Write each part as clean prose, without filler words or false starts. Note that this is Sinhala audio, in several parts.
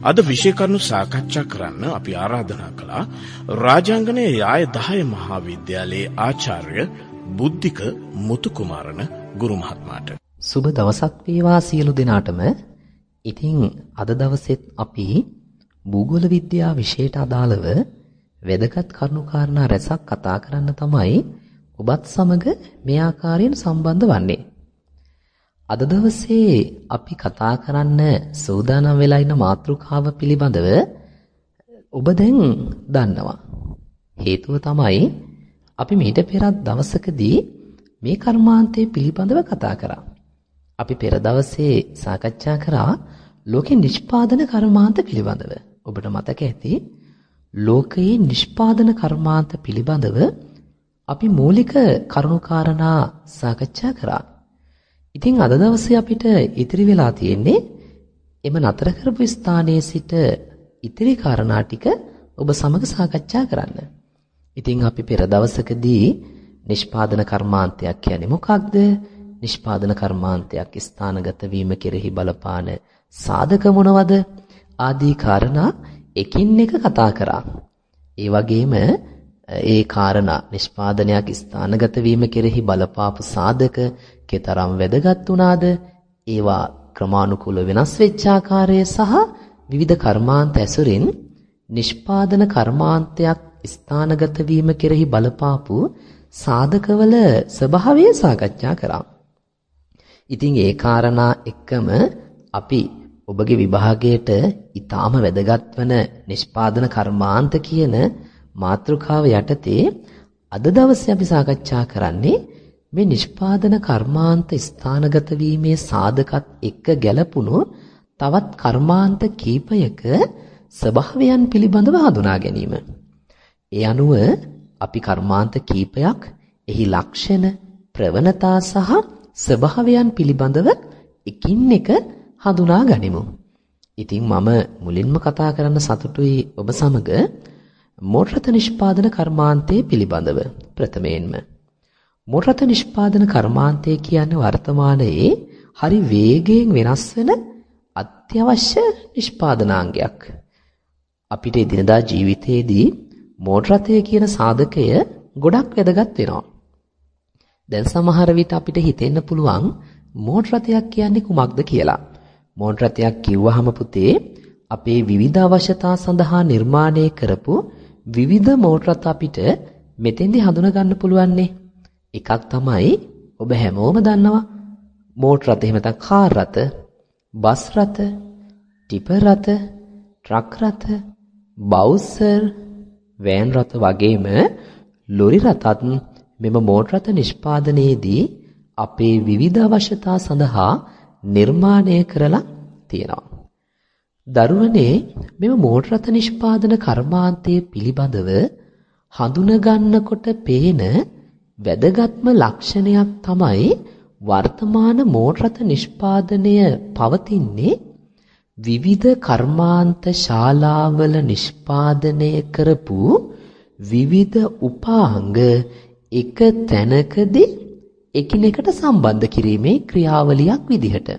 අද විෂය කරුණු සාකච්ඡා කරන්න අපි ආරාධනා කළා රාජාංගනයේ යාය 10 මහාවිද්‍යාලයේ ආචාර්ය බුද්ධික මුතුකුමාරන ගුරු මහත්මයාට. සුබ දවසක් වේවා සියලු දෙනාටම. ඉතින් අද දවසෙත් අපි භූගෝල විද්‍යාව විෂයට අදාළව වැදගත් කරුණු කාරණා රැසක් කතා කරන්න තමයි ඔබත් සමග මේ ආකාරයෙන් සම්බන්ධ වන්නේ. අද දවසේ අපි කතා කරන්න සූදානම් වෙලා ඉන්න මාතෘකාව පිළිබඳව ඔබ දැන් දන්නවා. හේතුව තමයි අපි මීට පෙරත් දවසකදී මේ කර්මාන්තය පිළිබඳව කතා කරා. අපි පෙර දවසේ සාකච්ඡා කරා ලෝකේ නිෂ්පාදන කර්මාන්ත පිළිබඳව. ඔබට මතක ඇති ලෝකයේ නිෂ්පාදන කර්මාන්ත පිළිබඳව අපි මූලික කරුණු කාරණා සාකච්ඡා කරා. ඉතින් අද දවසේ අපිට ඉතිරි වෙලා තියෙන්නේ එම නතර කරපු ස්ථානයේ සිට ඉතිරි කාරණා ටික ඔබ සමග සාකච්ඡා කරන්න. ඉතින් අපි පෙර දවසකදී නිෂ්පාදන කර්මාන්තයක් කියන්නේ මොකක්ද? නිෂ්පාදන කර්මාන්තයක් ස්ථානගත වීම කෙරෙහි බලපාන සාධක මොනවද? ආදී කාරණා එකින් එක කතා කරා. ඒ වගේම ඒ කාරණා නිෂ්පාදනයක් ස්ථානගත වීම කෙරෙහි බලපාපු සාධක කෙතරම් වැදගත් වුණාද? ඒවා ක්‍රමානුකූල වෙනස් වෙච්ච ආකාරය සහ විවිධ කර්මාන්ත ඇසුරින් නිෂ්පාදන කර්මාන්තයක් ස්ථානගත වීම කෙරෙහි බලපාපු සාධකවල ස්වභාවය සාකච්ඡා කරා. ඉතින් ඒ කාරණා එක්කම අපි ඔබගේ විභාගයට ඊටාම වැදගත් වන නිෂ්පාදන කර්මාන්ත කියන මාතෘකාව යටතේ අද දවසේ අපි සාකච්ඡා කරන්නේ මේ නිෂ්පාදන කර්මාන්ත ස්ථානගත වීමේ සාධකත් එක්ක ගැලපුණු තවත් කර්මාන්ත කීපයක ස්වභාවයන් පිළිබඳව හඳුනා ගැනීම. ඒ අනුව අපි කර්මාන්ත කීපයක් එහි ලක්ෂණ, ප්‍රවණතා සහ ස්වභාවයන් පිළිබඳව එකින් එක හඳුනා ගනිමු. ඉතින් මම මුලින්ම කතා කරන්න සතුටුයි ඔබ සමග මෝටර රථ නිෂ්පාදන කර්මාන්තයේ පිළිබඳව. ප්‍රථමයෙන්ම මෝටර රථ නිෂ්පාදන කර්මාන්තය කියන්නේ වර්තමානයේ හරි වේගයෙන් වෙනස් වෙන අත්‍යවශ්‍ය නිෂ්පාදනාංගයක්. අපිට එදිනදා ජීවිතයේදී මෝටර රථය කියන සාධකය ගොඩක් වැදගත් වෙනවා. දැන් සමහර විට අපිට හිතෙන්න පුළුවන් මෝටර රථයක් කියන්නේ කුමක්ද කියලා. මෝටර රථයක් කිව්වහම පුතේ අපේ විවිධ අවශ්‍යතා සඳහා නිර්මාණය කරපු විවිධ මෝටර රථ අපිට මෙතෙන්දී හඳුනා ගන්න පුළුවන්නේ. එකක් තමයි ඔබ හැමෝම දන්නවා මෝටර රථ, එහෙම නැත්නම් කාර් රථ, බස් රථ, ටිපර් රථ, ට්‍රක් රථ, බවුසර්, වෑන් රථ වගේම ලොරි රථත් මෙම මෝටර රථ නිෂ්පාදනයේදී අපේ විවිධ අවශ්‍යතා සඳහා නිර්මාණය කරලා තියෙනවා. දරුවනේ මෙම මෝටර රථ නිෂ්පාදන කර්මාන්තයේ පිළිබඳව හඳුනා ගන්නකොට පේන වැදගත්ම ලක්ෂණයක් තමයි වර්තමාන මෝටර රථ නිෂ්පාදනය පවතින්නේ විවිධ කර්මාන්ත ශාලාවල නිෂ්පාදනය කරපු විවිධ උපාංග එක තැනකදී එකිනෙකට සම්බන්ධ කිරීමේ ක්‍රියාවලියක් විදිහට.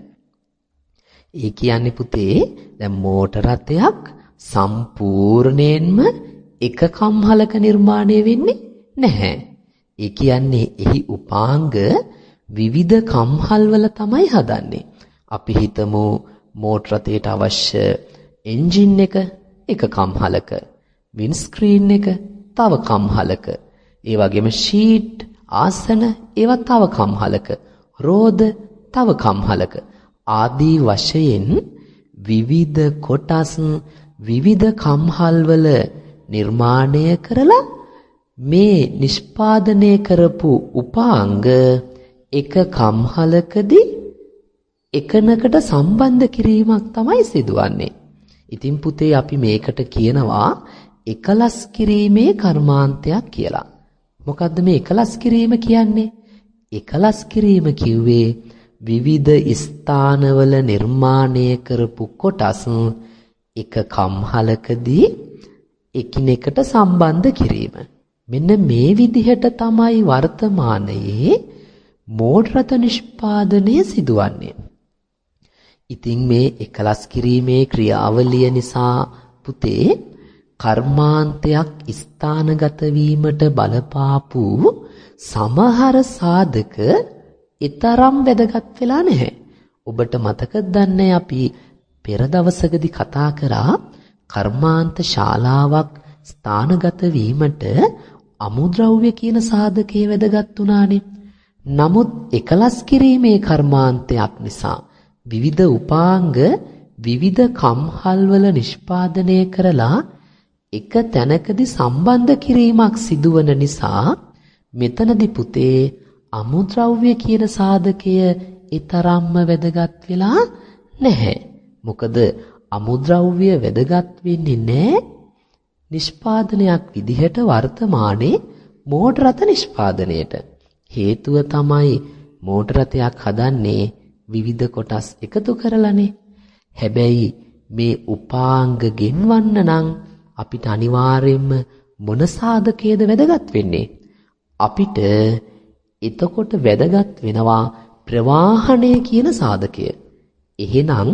ඒ කියන්නේ පුතේ දැන් මෝටර රථයක් සම්පූර්ණයෙන්ම එක කම්හලක නිර්මාණය වෙන්නේ නැහැ. ඒ කියන්නේ එහි උපාංග විවිධ කම්හල් වල තමයි හදන්නේ. අපි හිතමු මෝටර රථයට අවශ්‍ය එන්ජින් එක කම්හලක, වින්ස්ක්‍රීන් එක තව කම්හලක, ඒ වගේම ෂීට් ආසන ඒවා තව කම්හලක, රෝද තව කම්හලක ආදී වශයෙන් විවිධ කොටස් විවිධ කම්හල් වල නිර්මාණය කරලා මේ නිෂ්පාදනය කරපු උපාංග එක කම්හලකදී එකනකට සම්බන්ධ කිරීමක් තමයි සිදුවන්නේ. ඉතින් පුතේ අපි මේකට කියනවා එකලස් කිරීමේ කර්මාන්තයක් කියලා. මොකද්ද මේ එකලස් කිරීම කියන්නේ? එකලස් කිරීම කිව්වේ විවිධ ස්ථානවල නිර්මාණය කරපු කොටස් එක කම්හලකදී එකිනෙකට සම්බන්ධ කිරීම. මෙන්න මේ විදිහට තමයි වර්තමානයේ මෝටර රථ නිෂ්පාදනය සිදුවන්නේ. ඉතින් මේ එකලස් කිරීමේ ක්‍රියාවලිය නිසා පුතේ කර්මාන්තයක් ස්ථානගත වීමට බලපාපු සමහර සාධක ඊතරම් වැදගත් වෙලා නැහැ. ඔබට මතකද දන්නේ අපි පෙර දවසකදී කතා කරා කර්මාන්ත ශාලාවක් ස්ථානගත වීමට අමුද්‍රව්‍ය කියන සාධකයේ වැදගත් වුණානේ. නමුත් එකලස් කිරීමේ කර්මාන්තයක් නිසා විවිධ උපාංග විවිධ කම්හල්වල නිෂ්පාදනය කරලා එක තැනකදී සම්බන්ධ කිරීමක් සිදුවන නිසා මෙතනදී පුතේ අමුද්‍රව්‍ය කියන සාධකය ඊතරම්ම වැදගත් වෙලා නැහැ. මොකද අමුද්‍රව්‍ය වැදගත් වෙන්නේ නැහැ නිෂ්පාදනයක් විදිහට වර්තමානයේ මෝටර රථ නිෂ්පාදනයට. හේතුව තමයි මෝටර රථයක් හදන්නේ විවිධ කොටස් එකතු කරලානේ. හැබැයි මේ උපාංග ගෙන්වන්න නම් අපිට අනිවාර්යයෙන්ම මොන සාධකයේද වැදගත් වෙන්නේ? අපිට එතකොට වැදගත් වෙනවා ප්‍රවාහණය කියන සාධකය. එහෙනම්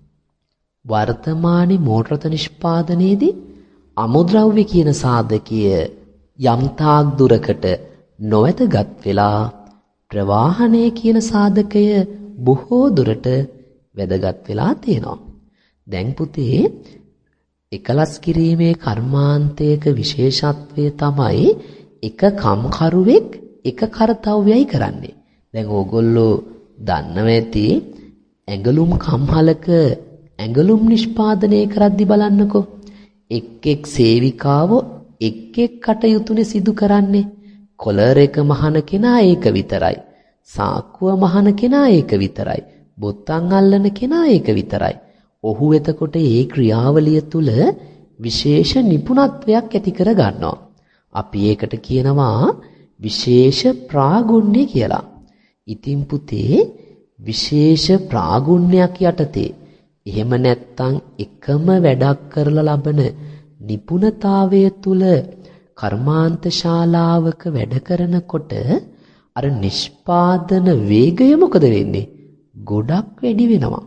වර්තමානයේ මෝටර රථ නිෂ්පාදනයේදී අමුද්‍රව්‍ය කියන සාධකය යම්තාක් දුරකට නොවැදගත් වෙලා ප්‍රවාහණය කියන සාධකය බොහෝ දුරට වැදගත් වෙලා තියෙනවා. දැන් පුතේ එකලස් කිරීමේ කර්මාන්තයක විශේෂත්වය තමයි එක කම්කරුවෙක් එක කාර්යයයි කරන්නේ. දැන් ඕගොල්ලෝ දන්නව ඇති ඇඟලුම් කම්හලක ඇඟලුම් නිෂ්පාදනය කරද්දි බලන්නකෝ. එක් සේවිකාවෝ එක් කටයුතුනේ සිදු කරන්නේ. කොලර් එක මහන කෙනා ඒක විතරයි. සාක්කුව මහන කෙනා ඒක විතරයි. බොත්තම් අල්ලන කෙනා ඒක විතරයි. ඔහු එතකොට ඒ ක්‍රියාවලිය තුල විශේෂ නිපුණත්වයක් ඇති කර ගන්නවා. අපි ඒකට කියනවා විශේෂ ප්‍රාගුණ්‍ය කියලා. ඉතින් පුතේ විශේෂ ප්‍රාගුණ්‍යයක් යටතේ එහෙම නැත්නම් එකම වැඩක් කරලා ලබන නිපුණතාවය තුල කර්මාන්ත ශාලාවක වැඩ කරනකොට අර නිෂ්පාදන වේගය මොකද වෙන්නේ? ගොඩක් වැඩි වෙනවා.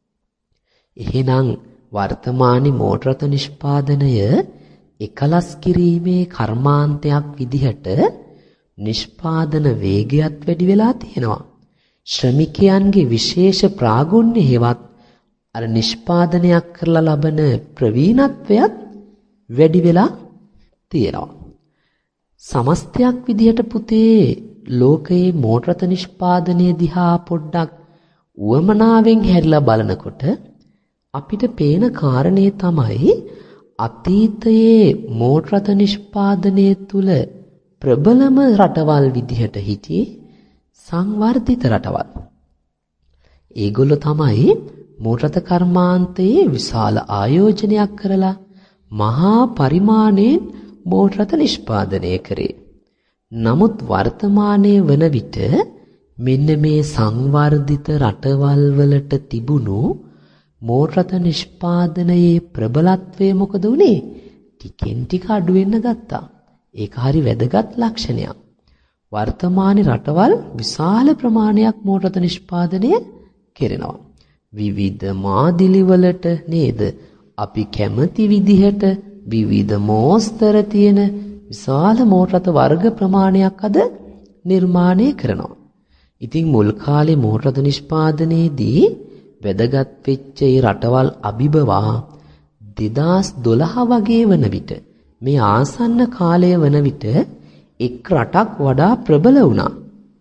එහෙනම් වර්තමානයේ මෝටර රථ නිෂ්පාදනය එකලස් කිරීමේ කර්මාන්තයක් විදිහට නිෂ්පාදන වේගයත් වැඩි වෙලා තියෙනවා. ශ්‍රමිකයන්ගේ විශේෂ ප්‍රාගුණ්‍ය හේවත් අර නිෂ්පාදනයක් කරලා ලබන ප්‍රවීණත්වයත් වැඩි වෙලා තියෙනවා. සමස්තයක් විදිහට පුතේ ලෝකයේ මෝටර රථ නිෂ්පාදනය දිහා පොඩ්ඩක් උවමනාවෙන් හැරිලා බලනකොට අපිට පේන කාරණේ තමයි අතීතයේ මෝටර රථ නිෂ්පාදනය තුල ප්‍රබලම රටවල් විදිහට හිටියේ සංවර්ධිත රටවල්. ඒගොල්ලෝ තමයි මෝටර රථ කර්මාන්තයේ විශාල ආයෝජනයක් කරලා මහා පරිමාණයෙන් මෝටර රථ නිෂ්පාදනය කරේ. නමුත් වර්තමානයේ වන විට මෙන්න මේ සංවර්ධිත රටවල් වලට තිබුණු මෝටර රථ නිෂ්පාදනයේ ප්‍රබලත්වය මොකද වුනේ? ටිකෙන් ටික අඩු වෙන්න ගත්තා. ඒක හරි වැදගත් ලක්ෂණයක්. වර්තමානයේ රටවල් විශාල ප්‍රමාණයක් මෝටර රථ නිෂ්පාදනය කරනවා. විවිධ මාදිලි වලට නේද? අපි කැමති විදිහට විවිධ මෝස්තර තියෙන විශාල මෝටර රථ වර්ග ප්‍රමාණයක් අද නිර්මාණය කරනවා. ඉතින් මුල් කාලේ මෝටර රථ නිෂ්පාදනයේදී වැදගත් වෙච්ච ඒ රටවල් අභිබවා 2012 වගේ වන විට මේ ආසන්න කාලය වන විට එක් රටක් වඩා ප්‍රබල වුණා.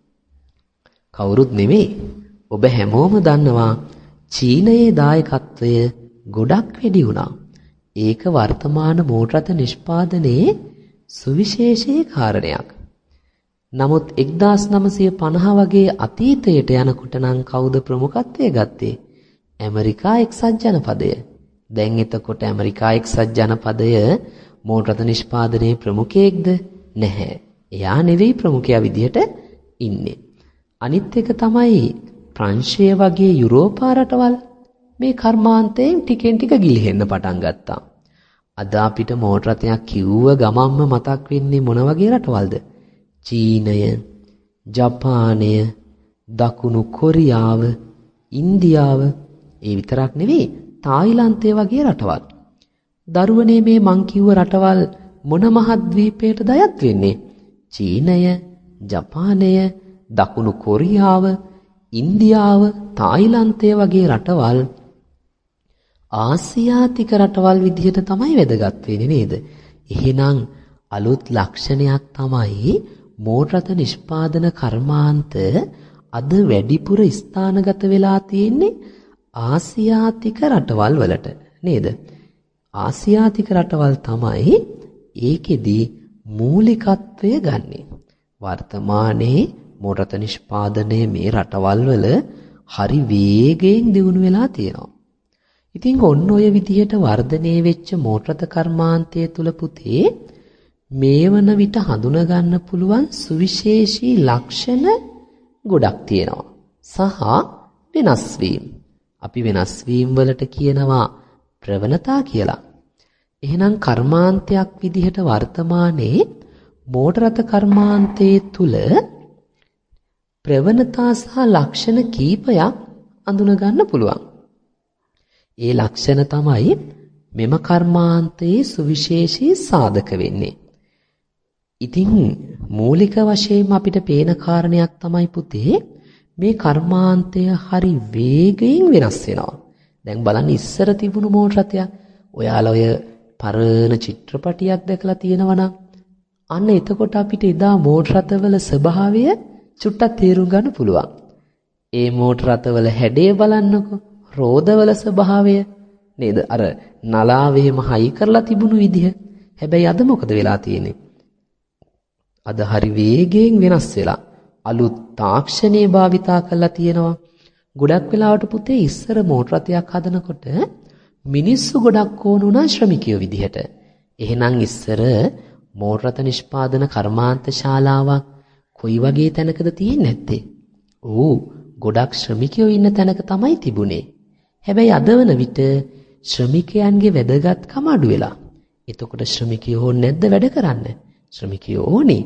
කවුරුත් නෙමෙයි. ඔබ හැමෝම දන්නවා චීනයේ දායකත්වය ගොඩක් වැඩි වුණා. ඒක වර්තමාන මෝටර රථ නිෂ්පාදනයේ සුවිශේෂී කාරණයක්. නමුත් 1950 වගේ අතීතයට යනකොට නම් කවුද ප්‍රමුඛත්වය ගත්තේ? ඇමරිකා එක්සත් ජනපදය. දැන් එතකොට ඇමරිකා එක්සත් ජනපදය මෝටර රථ නිෂ්පාදනයේ ප්‍රමුඛයෙක්ද? නැහැ. එයා නෙවෙයි ප්‍රමුඛයා විදිහට ඉන්නේ. අනිත් එක තමයි ප්‍රංශය වගේ යුරෝපා රටවල් මේ කර්මාන්තයෙන් ටිකෙන් ටික ගිලිහෙන්න පටන් ගත්තා. අද අපිට මෝටර රථයක් කිව්ව ගමන්ම මතක් වෙන්නේ මොන වගේ රටවල්ද? චීනය, ජපානය, දකුණු කොරියාව, ඉන්දියාව ඒ විතරක් නෙවෙයි තායිලන්තය වගේ රටවල්. දරුවනේ මේ මං කිව්ව රටවල් මොන මහද්වීපයටද අයත් වෙන්නේ? චීනය, ජපානය, දකුණු කොරියාව, ඉන්දියාව, තායිලන්තය වගේ රටවල් ආසියාතික රටවල් විදිහට තමයි වැදගත් වෙන්නේ නේද? එහෙනම් අලුත් ලක්ෂණයක් තමයි මෝටර රථ නිෂ්පාදන කර්මාන්ත අද වැඩිපුර ස්ථානගත වෙලා තියෙන්නේ ආසියාතික රටවල් වලට නේද? ආසියාතික රටවල් තමයි ඒකෙදි මූලිකත්වය ගන්නෙ. වර්තමානයේ මෝටර රථ නිෂ්පාදනයේ මේ රටවල් වල හරි වේගයෙන් දියුණු වෙලා තියෙනවා. ඉතින් ඔන්න ඔය විදිහට වර්ධනය වෙච්ච මෝටර රථ කර්මාන්තය තුල පුතේ මේ වන විට හඳුනා ගන්න පුළුවන් සුවිශේෂී ලක්ෂණ ගොඩක් තියෙනවා. සහ වෙනස් වීම. අපි වෙනස් වීම වලට කියනවා ප්‍රවණතා කියලා. එහෙනම් කර්මාන්තයක් විදිහට වර්තමානයේ මෝටර රථ කර්මාන්තයේ තුල ප්‍රවණතා සහ ලක්ෂණ කීපයක් අඳුන ගන්න පුළුවන්. ඒ ලක්ෂණ තමයි මෙම කර්මාන්තයේ සුවිශේෂී සාධක වෙන්නේ. ඉතින් මූලික වශයෙන් අපිට පේන කාරණයක් තමයි පුතේ මේ කර්මාන්තය හරි වේගයෙන් වෙනස් වෙනවා. දැන් බලන්න ඉස්සර තිබුණු මෝටර රථයක් ඔයාලා ඔය පරණ චිත්‍රපටියක් දැකලා තියෙනවා නම් අන්න එතකොට අපිට එදා මෝටර රථවල ස්වභාවය චුට්ටක් තේරුම් ගන්න පුළුවන්. ඒ මෝටර රථවල හැඩය බලන්නකො, රෝදවල ස්වභාවය නේද? අර නලාවේම හයි කරලා තිබුණු විදිහ. හැබැයි අද මොකද වෙලා තියෙන්නේ? අද හරි වේගයෙන් වෙනස් වෙලා අලුත් තාක්ෂණයේ භාවිතා කරලා තියෙනවා. ගොඩක් වෙලාවට පුතේ ඉස්සර මෝටර රථයක් හදනකොට මිනිස්සු ගොඩක් ඕන වුණා ශ්‍රමිකයෝ විදිහට. එහෙනම් ඉස්සර මෝටර රථ නිෂ්පාදන කර්මාන්ත ශාලාවක් කොයි වගේ තැනකද තියෙන්නේ නැත්තේ? ගොඩක් ශ්‍රමිකයෝ ඉන්න තැනක තමයි තිබුණේ. හැබැයි අද වන විට ශ්‍රමිකයන්ගේ වැදගත්කම අඩු වෙලා. එතකොට ශ්‍රමිකයෝ නැද්ද වැඩ කරන්න? ශ්‍රමිකයෝ ඕනේ.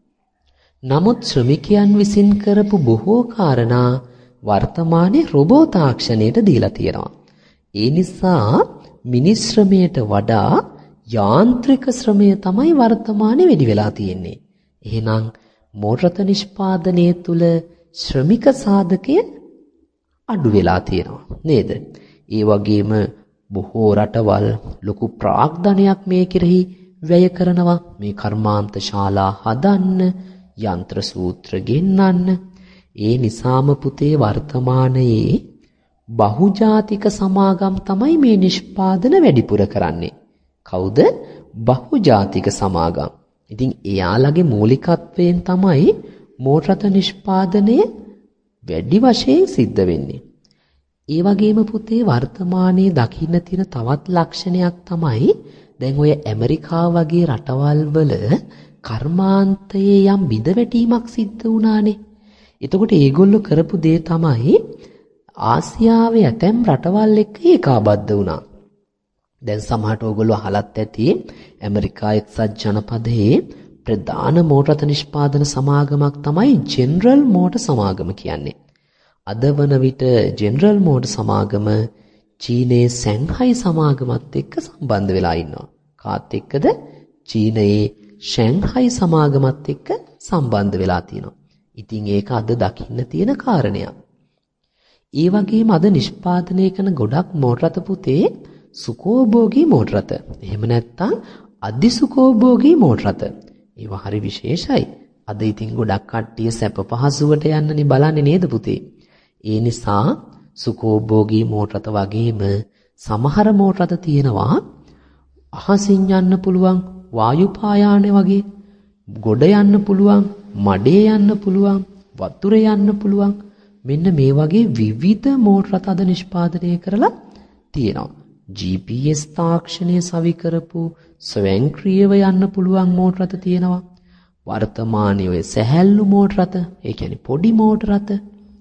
නමුත් ශ්‍රමිකයන් විසින් කරපු බොහෝ කාරණා වර්තමානයේ රොබෝ තාක්ෂණයට දීලා තියෙනවා. ඒ නිසා මිනිස් ශ්‍රමයට වඩා යාන්ත්‍රික ශ්‍රමය තමයි වර්තමානයේ වැඩි වෙලා තියෙන්නේ. එහෙනම් මෝටර රථ නිෂ්පාදනයේ තුල ශ්‍රමික සාධකය අඩු වෙලා තියෙනවා නේද? ඒ වගේම බොහෝ රටවල් ලොකු ප්‍රාග්ධනයක් මේ කෙරෙහි වැය කරනවා. මේ කර්මාන්ත ශාලා හදන්න, යන්ත්‍ර සූත්‍ර ගෙන්නන්න. ඒ නිසාම පුතේ වර්තමානයේ බහුජාතික සමාගම් තමයි මේ නිෂ්පාදන වැඩිපුර කරන්නේ. කවුද? බහුජාතික සමාගම්. ඉතින් එයාලගේ මූලිකත්වයෙන් තමයි මෝටර රථ නිෂ්පාදනය වැඩි වශයෙන් සිද්ධ වෙන්නේ. ඒ වගේම පුතේ වර්තමානයේ දකින්න තියෙන තවත් ලක්ෂණයක් තමයි දැන් ඔය ඇමරිකාව වගේ රටවල් වල කර්මාන්තයේ යම් බිඳවැටීමක් සිද්ධ වුණානේ. එතකොට ඒගොල්ලෝ කරපු දේ තමයි ආසියාවේ ඇතැම් රටවල් එක්ක ඒකාබද්ධ වුණා. දැන් සමහරට ඕගොල්ලෝ අහලත් ඇති ඇමරිකා එක්සත් ජනපදයේ ප්‍රධාන මෝටර රථ නිෂ්පාදන සමාගමක් තමයි ජෙනරල් මෝටර් සමාගම කියන්නේ. අද වන විට ජෙනරල් මෝටර් සමාගම චීනයේ සැන්හයි සමාගමත් එක්ක සම්බන්ධ වෙලා ඉන්නවා. කාත් එක්කද? චීනයේ ෂැන්හයි සමාගමත් එක්ක සම්බන්ධ වෙලා තියෙනවා. ඉතින් ඒක අද දකින්න තියෙන කාරණයක්. ඒ වගේම අද නිෂ්පාදනය කරන ගොඩක් මෝටර රථ පුතේ සුඛෝභෝගී මෝටර රථ. එහෙම නැත්නම් අධිසුඛෝභෝගී මෝටර රථ. ඒවා හරි විශේෂයි. අද ඉතින් ගොඩක් කට්ටිය සැප පහසුවට යන්නනේ බලන්නේ නේද පුතේ? ඒ නිසා සුඛෝභෝගී මෝටර රථ වගේම සමහර මෝටර රථ තියෙනවා අහසින් යන්න පුළුවන් වායු පායාන වගේ, ගොඩ යන්න පුළුවන්, මඩේ යන්න පුළුවන්, වතුරේ යන්න පුළුවන්. මෙන්න මේ වගේ විවිධ මෝටර රථ අද නිෂ්පාදනය කරලා තියෙනවා. GPS තාක්ෂණය සවි කරපු ස්වයංක්‍රීයව යන්න පුළුවන් මෝටර රථ තියෙනවා. වර්තමානයේ ඔය සැහැල්ලු මෝටර රථ, ඒ කියන්නේ පොඩි මෝටර රථ.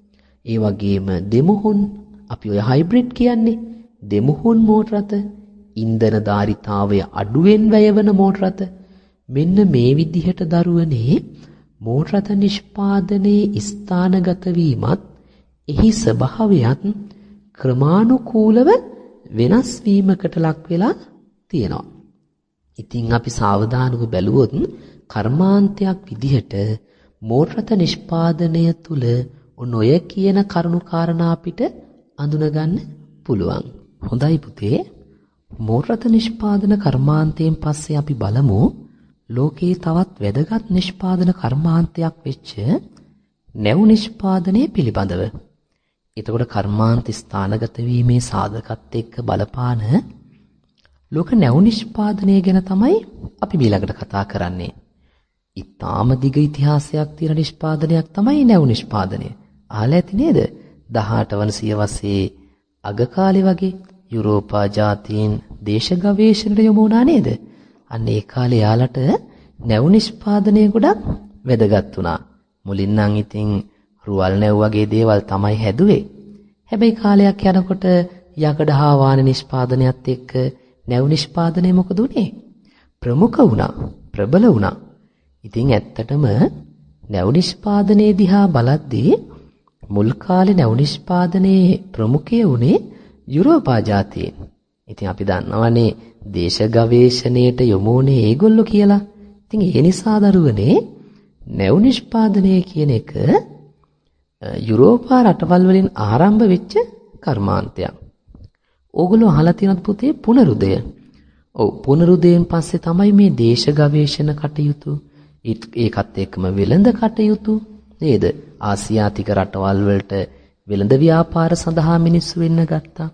ඒ වගේම දෙමුහුන්, අපි ඔය හයිබ්‍රිඩ් කියන්නේ දෙමුහුන් මෝටර රථ, ඉන්ධන ධාරිතාවය අඩුවෙන් වැයවන මෝටර රථ. මෙන්න මේ විදිහට දරුවනේ මෝටර රථ නිෂ්පාදනයේ ස්ථානගත වීමත් එහි ස්වභාවයත් ක්‍රමානුකූලව වෙනස් වීමකට ලක් වෙලා තියෙනවා. ඉතින් අපි සාවධානව බැලුවොත් කර්මාන්තයක් විදිහට මෝරත නිෂ්පාදනය තුල ඔය කියන කරුණු කාරණා අපිට අඳුනගන්න පුළුවන්. හොඳයි පුතේ. මෝරත නිෂ්පාදන කර්මාන්තයෙන් පස්සේ අපි බලමු ලෝකේ තවත් වැදගත් නිෂ්පාදන කර්මාන්තයක් වෙච්ච නැව් නිෂ්පාදනය පිළිබඳව. එතකොට කර්මාන්ත ස්ථානගත වීමේ සාධකත් එක්ක බලපාන ලෝක නැව් නිෂ්පාදනය ගැන තමයි අපි ඊළඟට කතා කරන්නේ. ඊටාම දිග ඉතිහාසයක් තියෙන නිෂ්පාදනයක් තමයි නැව් නිෂ්පාදනය. අහලා ඇති නේද? 18 වන සියවසේ අග කාලේ වගේ යුරෝපා ජාතීන් දේශ ගවේෂණයට යොමු වුණා නේද? අන්න ඒ කාලේ යාලට නැව් නිෂ්පාදනය ගොඩක් වැදගත් වුණා. මුලින් නම් ඉතින් රුවල් නැව් වගේ දේවල් තමයි හැදුවේ. හැබැයි කාලයක් යනකොට යකඩ හා වාන නිෂ්පාදනයත් එක්ක නැව් නිෂ්පාදනය මොකද උනේ? ප්‍රමුඛ වුණා, ප්‍රබල වුණා. ඉතින් ඇත්තටම නැව් නිෂ්පාදනයේ දිහා බලද්දී මුල් කාලේ නැව් නිෂ්පාදනයේ ප්‍රමුඛය උනේ යුරෝපා ජාතීන්. ඉතින් අපි දන්නවනේ දේශ ගවේෂණයට යොමු වුණේ ඒගොල්ලෝ කියලා. ඉතින් ඒ නිසා දරුවනේ නැව් නිෂ්පාදනය කියන එක යුරෝපා රටවල් වලින් ආරම්භ වෙච්ච කර්මාන්තයක්. ඕගොල්ලෝ අහලා තියෙනවද පුතේ පුනරුදය? ඔව් පුනරුදයෙන් පස්සේ තමයි මේ දේශ ගවේෂණ කටයුතු ඒකත් එක්කම වෙළඳ කටයුතු නේද? ආසියාතික රටවල් වලට වෙළඳ ව්‍යාපාර සඳහා මිනිස්සු වෙන්න ගත්තා.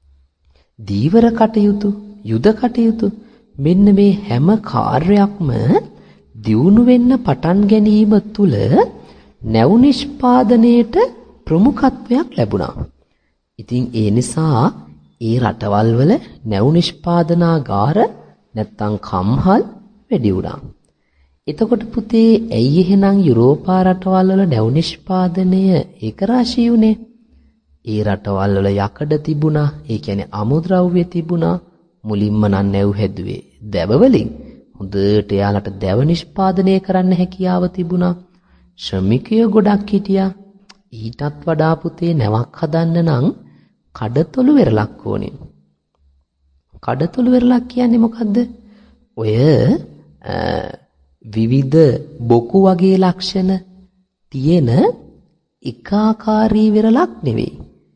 දීවර කටයුතු, යුද කටයුතු මෙන්න මේ හැම කාර්යයක්ම දියුණු වෙන්න පටන් ගැනීම තුළ නැව් නිෂ්පාදනයේට ප්‍රමුඛත්වයක් ලැබුණා. ඉතින් ඒ නිසා ඒ රටවල් වල නැව් නිෂ්පාදනාගාර නැත්තම් කම්හල් වැඩි වුණා. එතකොට පුතේ ඇයි එහෙනම් යුරෝපා රටවල් වල නැව් නිෂ්පාදනය ඒකරාශී වුනේ? ඒ රටවල් වල යකඩ තිබුණා, ඒ කියන්නේ අමුද්‍රව්‍ය තිබුණා. මුලින්ම නම් නැව් හැදුවේ දැව වලින්. හොඳට යාලට දැව නිෂ්පාදනය කරන්න හැකියාව තිබුණා. ශ්‍රමිකයෝ ගොඩක් හිටියා. ඊටත් වඩා පුතේ නැවක් හදන්න නම් කඩතොළු වෙරළක් ඕනේ. කඩතොළු වෙරළක් කියන්නේ මොකද්ද? ඔය විවිධ බොකු වගේ ලක්ෂණ තියෙන එකාකාරී වෙරළක් නෙවෙයි.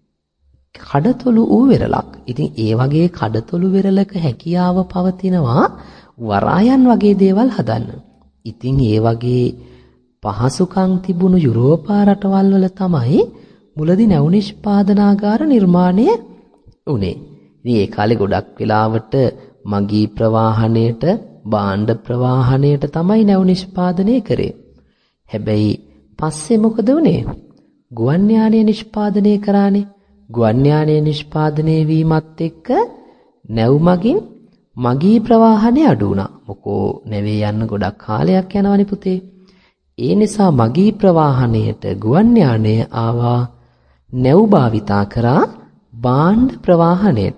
කඩතොළු වූ වෙරළක්. ඉතින් ඒ වගේ කඩතොළු වෙරළක හැකියාව පවතිනවා වරායන් වගේ දේවල් හදන්න. ඉතින් ඒ වගේ පහසුකම් තිබුණු යුරෝපා රටවල් වල තමයි මුලදී නැව් නිෂ්පාදනාගාර නිර්මාණය වුණේ. ඉතින් ඒ කාලේ ගොඩක් වෙලාවට මගී ප්‍රවාහණයට, භාණ්ඩ ප්‍රවාහණයට තමයි නැව් නිෂ්පාදනය කරේ. හැබැයි පස්සේ මොකද වුනේ? ගුවන් යානය නිෂ්පාදනය කරානේ. ගුවන් යානය නිෂ්පාදනය වීමත් එක්ක නැව් මගින් මගී ප්‍රවාහණය අඩු වුණා. මොකෝ නැවේ යන්න ගොඩක් කාලයක් යනවනේ පුතේ. ඒ නිසා මගී ප්‍රවාහණයට ගුවන් යානය ආවා. නැව් භාවිතා කරා භාණ්ඩ ප්‍රවාහණයට.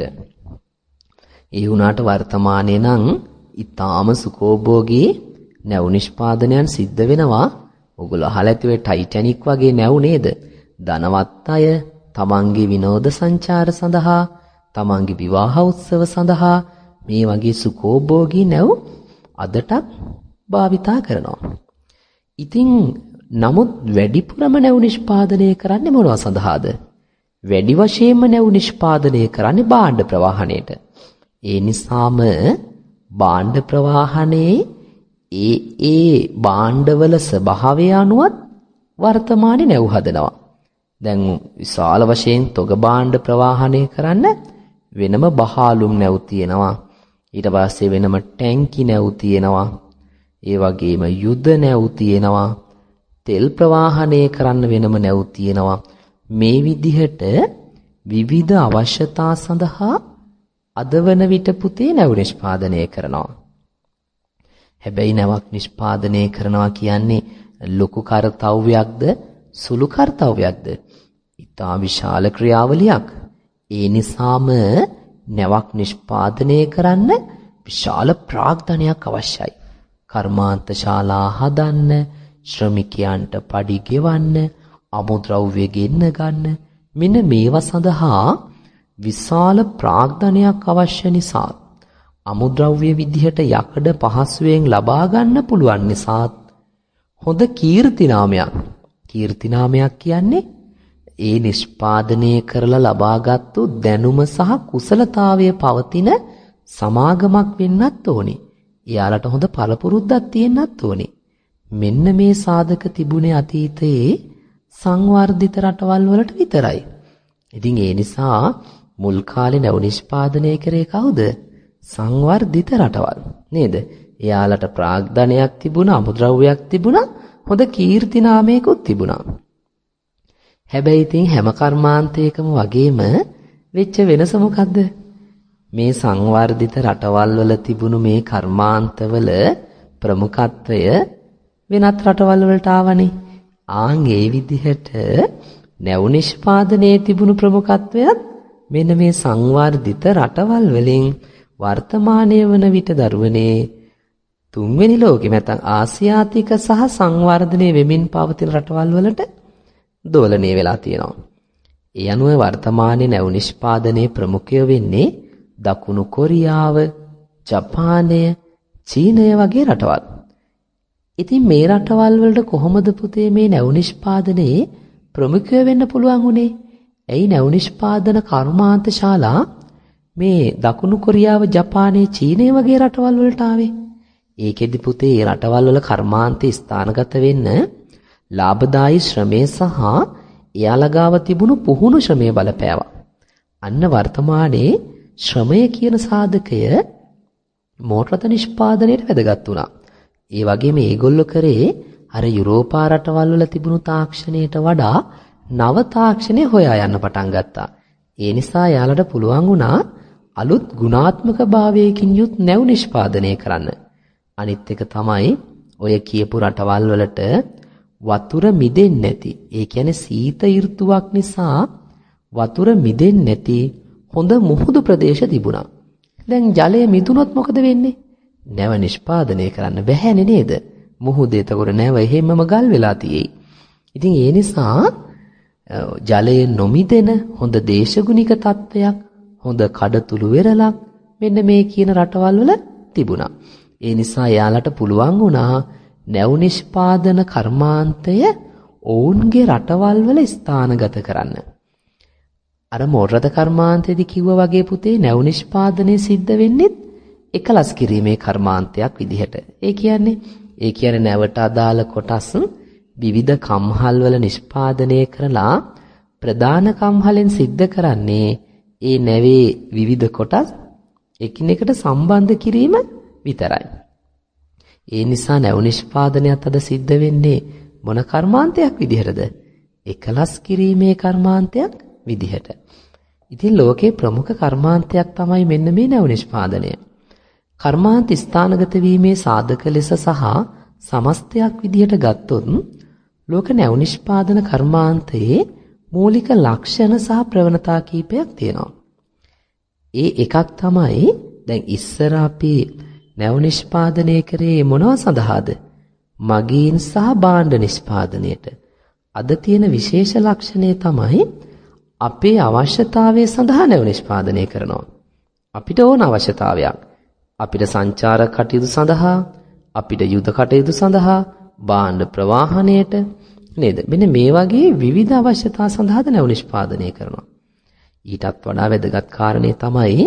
ඒ වුණාට වර්තමානයේ නම් ඊටාම සුඛෝභෝගී නැව් නිෂ්පාදනයන් සිද්ධ වෙනවා. ඔයගොල්ලෝ අහලා ඇති ඔය ටයිටැනික් වගේ නැව් නේද? ධනවත් අය තමන්ගේ විනෝද සංචාර සඳහා, තමන්ගේ විවාහ උත්සව සඳහා මේ වගේ සුඛෝභෝගී නැව් අදටත් භාවිතා කරනවා. ඉතින් නමුත් වැඩිපුරම නැව් නිෂ්පාදනය කරන්නේ මොනවා සඳහාද? වැඩි වශයෙන්ම නැව් නිෂ්පාදනය කරන්නේ භාණ්ඩ ප්‍රවාහණයට. ඒ නිසාම භාණ්ඩ ප්‍රවාහනයේ ඒ භාණ්ඩවල ස්වභාවය අනුවත් වර්තමානයේ නැව් හදනවා. දැන් විශාල වශයෙන් තොග භාණ්ඩ ප්‍රවාහනය කරන්න වෙනම බහාලුම් නැව් තියෙනවා. ඊට පස්සේ වෙනම ටැංකි නැව් තියෙනවා. ඒ වගේම යුද නැව් තියෙනවා. තෙල් ප්‍රවාහනය කරන්න වෙනම නැව් තියෙනවා. මේ විදිහට විවිධ අවශ්‍යතා සඳහා අද වන විට පුතේ නැව් නිෂ්පාදනය කරනවා. හැබැයි නැවක් නිෂ්පාදනය කරනවා කියන්නේ ලොකු කාර්යයක්ද සුළු කාර්යයක්ද? ඉතා විශාල ක්‍රියාවලියක්. ඒ නිසාම නැවක් නිෂ්පාදනය කරන්න විශාල ප්‍රාග්ධනයක් අවශ්‍යයි. කර්මාන්ත ශාලා හදන්න, ශ්‍රමිකයන්ට පඩි ගෙවන්න, අමුද්‍රව්‍ය ගෙන්න ගන්න, මෙන්න මේවා සඳහා විශාල ප්‍රාග්ධනයක් අවශ්‍ය නිසා අමුද්‍රව්‍ය විදිහට යකඩ පහසුවෙන් ලබා ගන්න පුළුවන් නිසා හොඳ කීර්තිනාමයක්. කීර්තිනාමයක් කියන්නේ ඒ නිෂ්පාදනය කරලා ලබාගත්තු දැනුම සහ කුසලතාවය පවතින සමාගමක් වෙන්නත් ඕනේ. එයාලට හොඳ පළපුරුද්දක් තියෙන්නත් ඕනේ. මෙන්න මේ සාධක තිබුණේ අතීතයේ සංවර්ධිත රටවල් වලට විතරයි. ඉතින් ඒ නිසා මුල් කාලේ නැව් නිෂ්පාදනය කරේ කවුද? සංවර්ධිත රටවල් නේද? එයාලට ප්‍රාග්ධනයක් තිබුණා, අමුද්‍රව්‍යයක් තිබුණා, හොඳ කීර්තිනාමයකුත් තිබුණා. හැබැයි ඉතින් හැම කර්මාන්තයකම වගේම වෙච්ච වෙනස මොකද්ද? මේ සංවර්ධිත රටවල් වල තිබුණු මේ කර්මාන්තවල ප්‍රමුඛත්වය වෙනත් රටවල් වලට ආවනේ. ආන් ඒ විදිහට නැව් නිෂ්පාදනයේ තිබුණු ප්‍රමුඛත්වයත් මෙන්න මේ සංවර්ධිත රටවල් වලින් වර්තමානයේ වන විට දරුවනේ තුන්වෙනි ලෝකෙ නැත්නම් ආසියාතික සහ සංවර්ධනයේ වෙමින් පවතින රටවල් වලට දෝලණය වෙලා තියෙනවා. ඒ අනුව වර්තමානයේ නැව් නිෂ්පාදනයේ ප්‍රමුඛය වෙන්නේ දකුණු කොරියාව, ජපානය, චීනය වගේ රටවල්. ඉතින් මේ රටවල් වලට කොහොමද පුතේ මේ නැව් නිෂ්පාදනයේ ප්‍රමුඛය වෙන්න පුළුවන් උනේ? ඇයි නැව් නිෂ්පාදන කර්මාන්ත ශාලා මේ දකුණු කොරියාව, ජපානය, චීනය වගේ රටවල් වලට ආවේ? ඒකෙදි පුතේ මේ රටවල් වල කර්මාන්තේ ස්ථානගත වෙන්න ලාභදායී ශ්‍රමය සහ එයාලා ගාව තිබුණු පුහුණු ශ්‍රමය බලපෑවා. අන්න වර්තමානයේ ශ්‍රමය කියන සාධකය මෝටර රථ නිෂ්පාදනයට වැදගත් වුණා. ඒ වගේම මේගොල්ලෝ කරේ අර යුරෝපා රටවල් වල තිබුණු තාක්ෂණයට වඩා නව තාක්ෂණය හොයා යන්න පටන් ගත්තා. ඒ නිසා යාළට පුළුවන් වුණා අලුත් ගුණාත්මක භාවයකින් යුත් නැව් නිෂ්පාදනය කරන්න. අනිත් එක තමයි ඔය කියපු රටවල් වලට වතුර මිදෙන්නේ නැති, ඒ කියන්නේ සීත ඍතුවක් නිසා වතුර මිදෙන්නේ නැති හොඳ මුහුදු ප්‍රදේශ තිබුණා. දැන් ජලය මිදුනොත් මොකද වෙන්නේ? නැව නිෂ්පාදනය කරන්න බැහැනේ නේද? මුහුදේ තවර නැව එහෙමම ගල් වෙලා තියෙයි. ඉතින් ඒ නිසා ජලය නොමිදෙන හොඳ දේශගුණික තත්ත්වයක්, හොඳ කඩතුළු වෙරළක් මෙන්න මේ කියන රටවල් වල තිබුණා. ඒ නිසා යාළට පුළුවන් වුණා නැව් නිෂ්පාදන කර්මාන්තය ඔවුන්ගේ රටවල් වල ස්ථානගත කරන්න. අර මෝටර රථ කර්මාන්තයේදී කිව්වා වගේ පුතේ නැව් නිෂ්පාදනය සිද්ධ වෙන්නේ එකලස් කිරීමේ කර්මාන්තයක් විදිහට. ඒ කියන්නේ නැවට අදාළ කොටස් විවිධ කම්හල් වල නිෂ්පාදනය කරලා ප්‍රධාන කම්හලෙන් සිද්ධ කරන්නේ ඒ නැවේ විවිධ කොටස් එකිනෙකට සම්බන්ධ කිරීම විතරයි. ඒ නිසා නැව් නිෂ්පාදනයත් අද සිද්ධ වෙන්නේ මොන කර්මාන්තයක් විදිහටද? එකලස් කිරීමේ කර්මාන්තයක් විදිහට. ඉතින් ලෝකේ ප්‍රමුඛ කර්මාන්තයක් තමයි මෙන්න මේ නැව් නිෂ්පාදනය. කර්මාන්ත ස්ථානගත වීමේ සාධක ලෙස සහ සමස්තයක් විදිහට ගත්තොත් ලෝක නැව් නිෂ්පාදන කර්මාන්තයේ මූලික ලක්ෂණ සහ ප්‍රවණතා කීපයක් තියෙනවා. ඒ එකක් තමයි දැන් ඉස්සර අපි නැව් නිෂ්පාදනය කරේ මොනව සඳහාද? මගීන් සහ භාණ්ඩ නිෂ්පාදනයට. අද තියෙන විශේෂ ලක්ෂණය තමයි අපේ අවශ්‍යතාවය සඳහා නැව් නිෂ්පාදනය කරනවා. අපිට ඕන අවශ්‍යතාවයක්. අපිට සංචාර කටයුතු සඳහා, අපිට යුද කටයුතු සඳහා, භාණ්ඩ ප්‍රවාහණයට නේද? මෙන්න මේ වගේ විවිධ අවශ්‍යතා සඳහාද නැව් නිෂ්පාදනය කරනවා. ඊටත් වඩා වැදගත් කාරණේ තමයි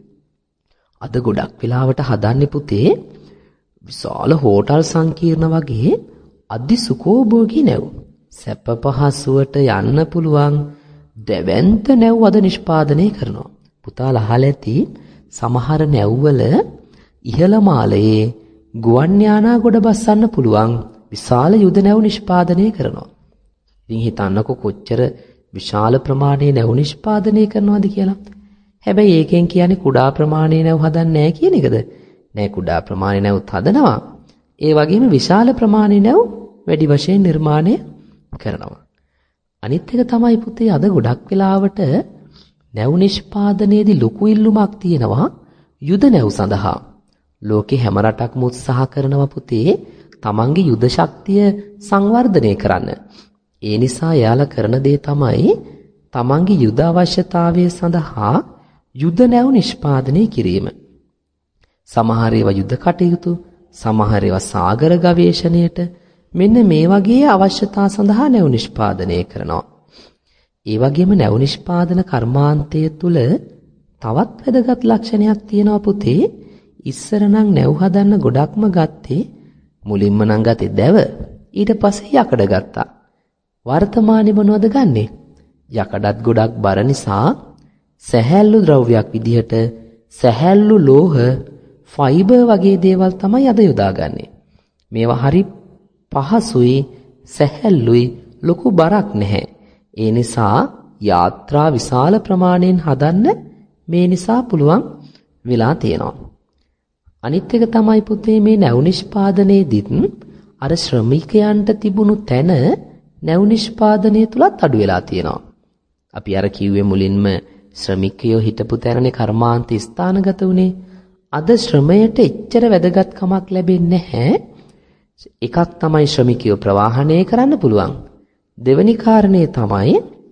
අද ගොඩක් වෙලාවට හදන්නේ පුතේ විශාල හෝටල් සංකීර්ණ වගේ අධි සුඛෝභෝගී නැව්. සැප පහසුවට යන්න පුළුවන් දැවැන්ත නැව් අද නිෂ්පාදනය කරනවා. පුතාලා අහලා ඇති සමහර නැව්වල ඉහළ මාලයේ ගුවන් යානා ගොඩ බස්සන්න පුළුවන් විශාල යුද නැව් නිෂ්පාදනය කරනවා. ඉතින් හිතන්නකො කොච්චර විශාල ප්‍රමාණයේ නැව් නිෂ්පාදනය කරනවද කියලා. හැබැයි ඒකෙන් කියන්නේ කුඩා ප්‍රමාණයේ නැව් හදන්නේ නැහැ කියන එකද? නෑ, කුඩා ප්‍රමාණයේ නැව්ත් හදනවා. ඒ වගේම විශාල ප්‍රමාණයේ නැව් වැඩි වශයෙන් නිර්මාණය කරනවා. අනිත් එක තමයි පුතේ අද ගොඩක් වෙලාවට නැව් නිෂ්පාදනයේදී ලොකු ඉල්ලුමක් තියෙනවා යුද නැව් සඳහා. ලෝකේ හැම රටක්ම උත්සාහ කරනවා පුතේ තමන්ගේ යුද ශක්තිය සංවර්ධනය කරන්න. ඒ නිසා යාලා කරන දේ තමයි තමන්ගේ යුද අවශ්‍යතාවය සඳහා යුද නැව් නිෂ්පාදනය කිරීම. සමහර ඒවා යුද කටයුතු, සමහර ඒවා සාගර ගවේෂණයට මෙන්න මේ වගේ අවශ්‍යතා සඳහා නැව් නිෂ්පාදනය කරනවා. ඒ වගේම නැව් නිෂ්පාදන කර්මාන්තය තුළ තවත් වැදගත් ලක්ෂණයක් තියෙනවා පුතේ. ඉස්සර නම් නැව් හදන්න ගොඩක්ම ගත්තේ මුලින්ම නම් ගත්තේ දැව, ඊට පස්සේ යකඩ ගත්තා. වර්තමානයේ මොනවද ගන්නෙ? යකඩත් ගොඩක් බර නිසා සැහැල්ලු ද්‍රව්‍යයක් විදිහට සැහැල්ලු ලෝහ, ෆයිබර් වගේ දේවල් තමයි අද යොදාගන්නේ. මේවා හරි පහසුයි, සැහැල්ලුයි, ලොකු බරක් නැහැ. ඒ නිසා යාත්‍රා විශාල ප්‍රමාණයෙන් හදන්න මේ නිසා පුළුවන් වෙලා තියෙනවා. අනිත් එක තමයි පුතේ මේ නැව් නිෂ්පාදනයේදීත් අර ශ්‍රමිකයන්ට තිබුණු තැන නැව් නිෂ්පාදනය තුලත් අඩු වෙලා තියෙනවා. අපි අර කිව්වේ මුලින්ම ශ්‍රමිකයෝ හිටපු තැනනේ කර්මාන්ත ස්ථානගත වුණේ. අද ශ්‍රමයට එච්චර වැදගත්කමක් ලැබෙන්නේ නැහැ. එකක් තමයි ශ්‍රමිකයෝ ප්‍රවාහනය කරන්න පුළුවන්. දෙවෙනි කාරණේ තමයි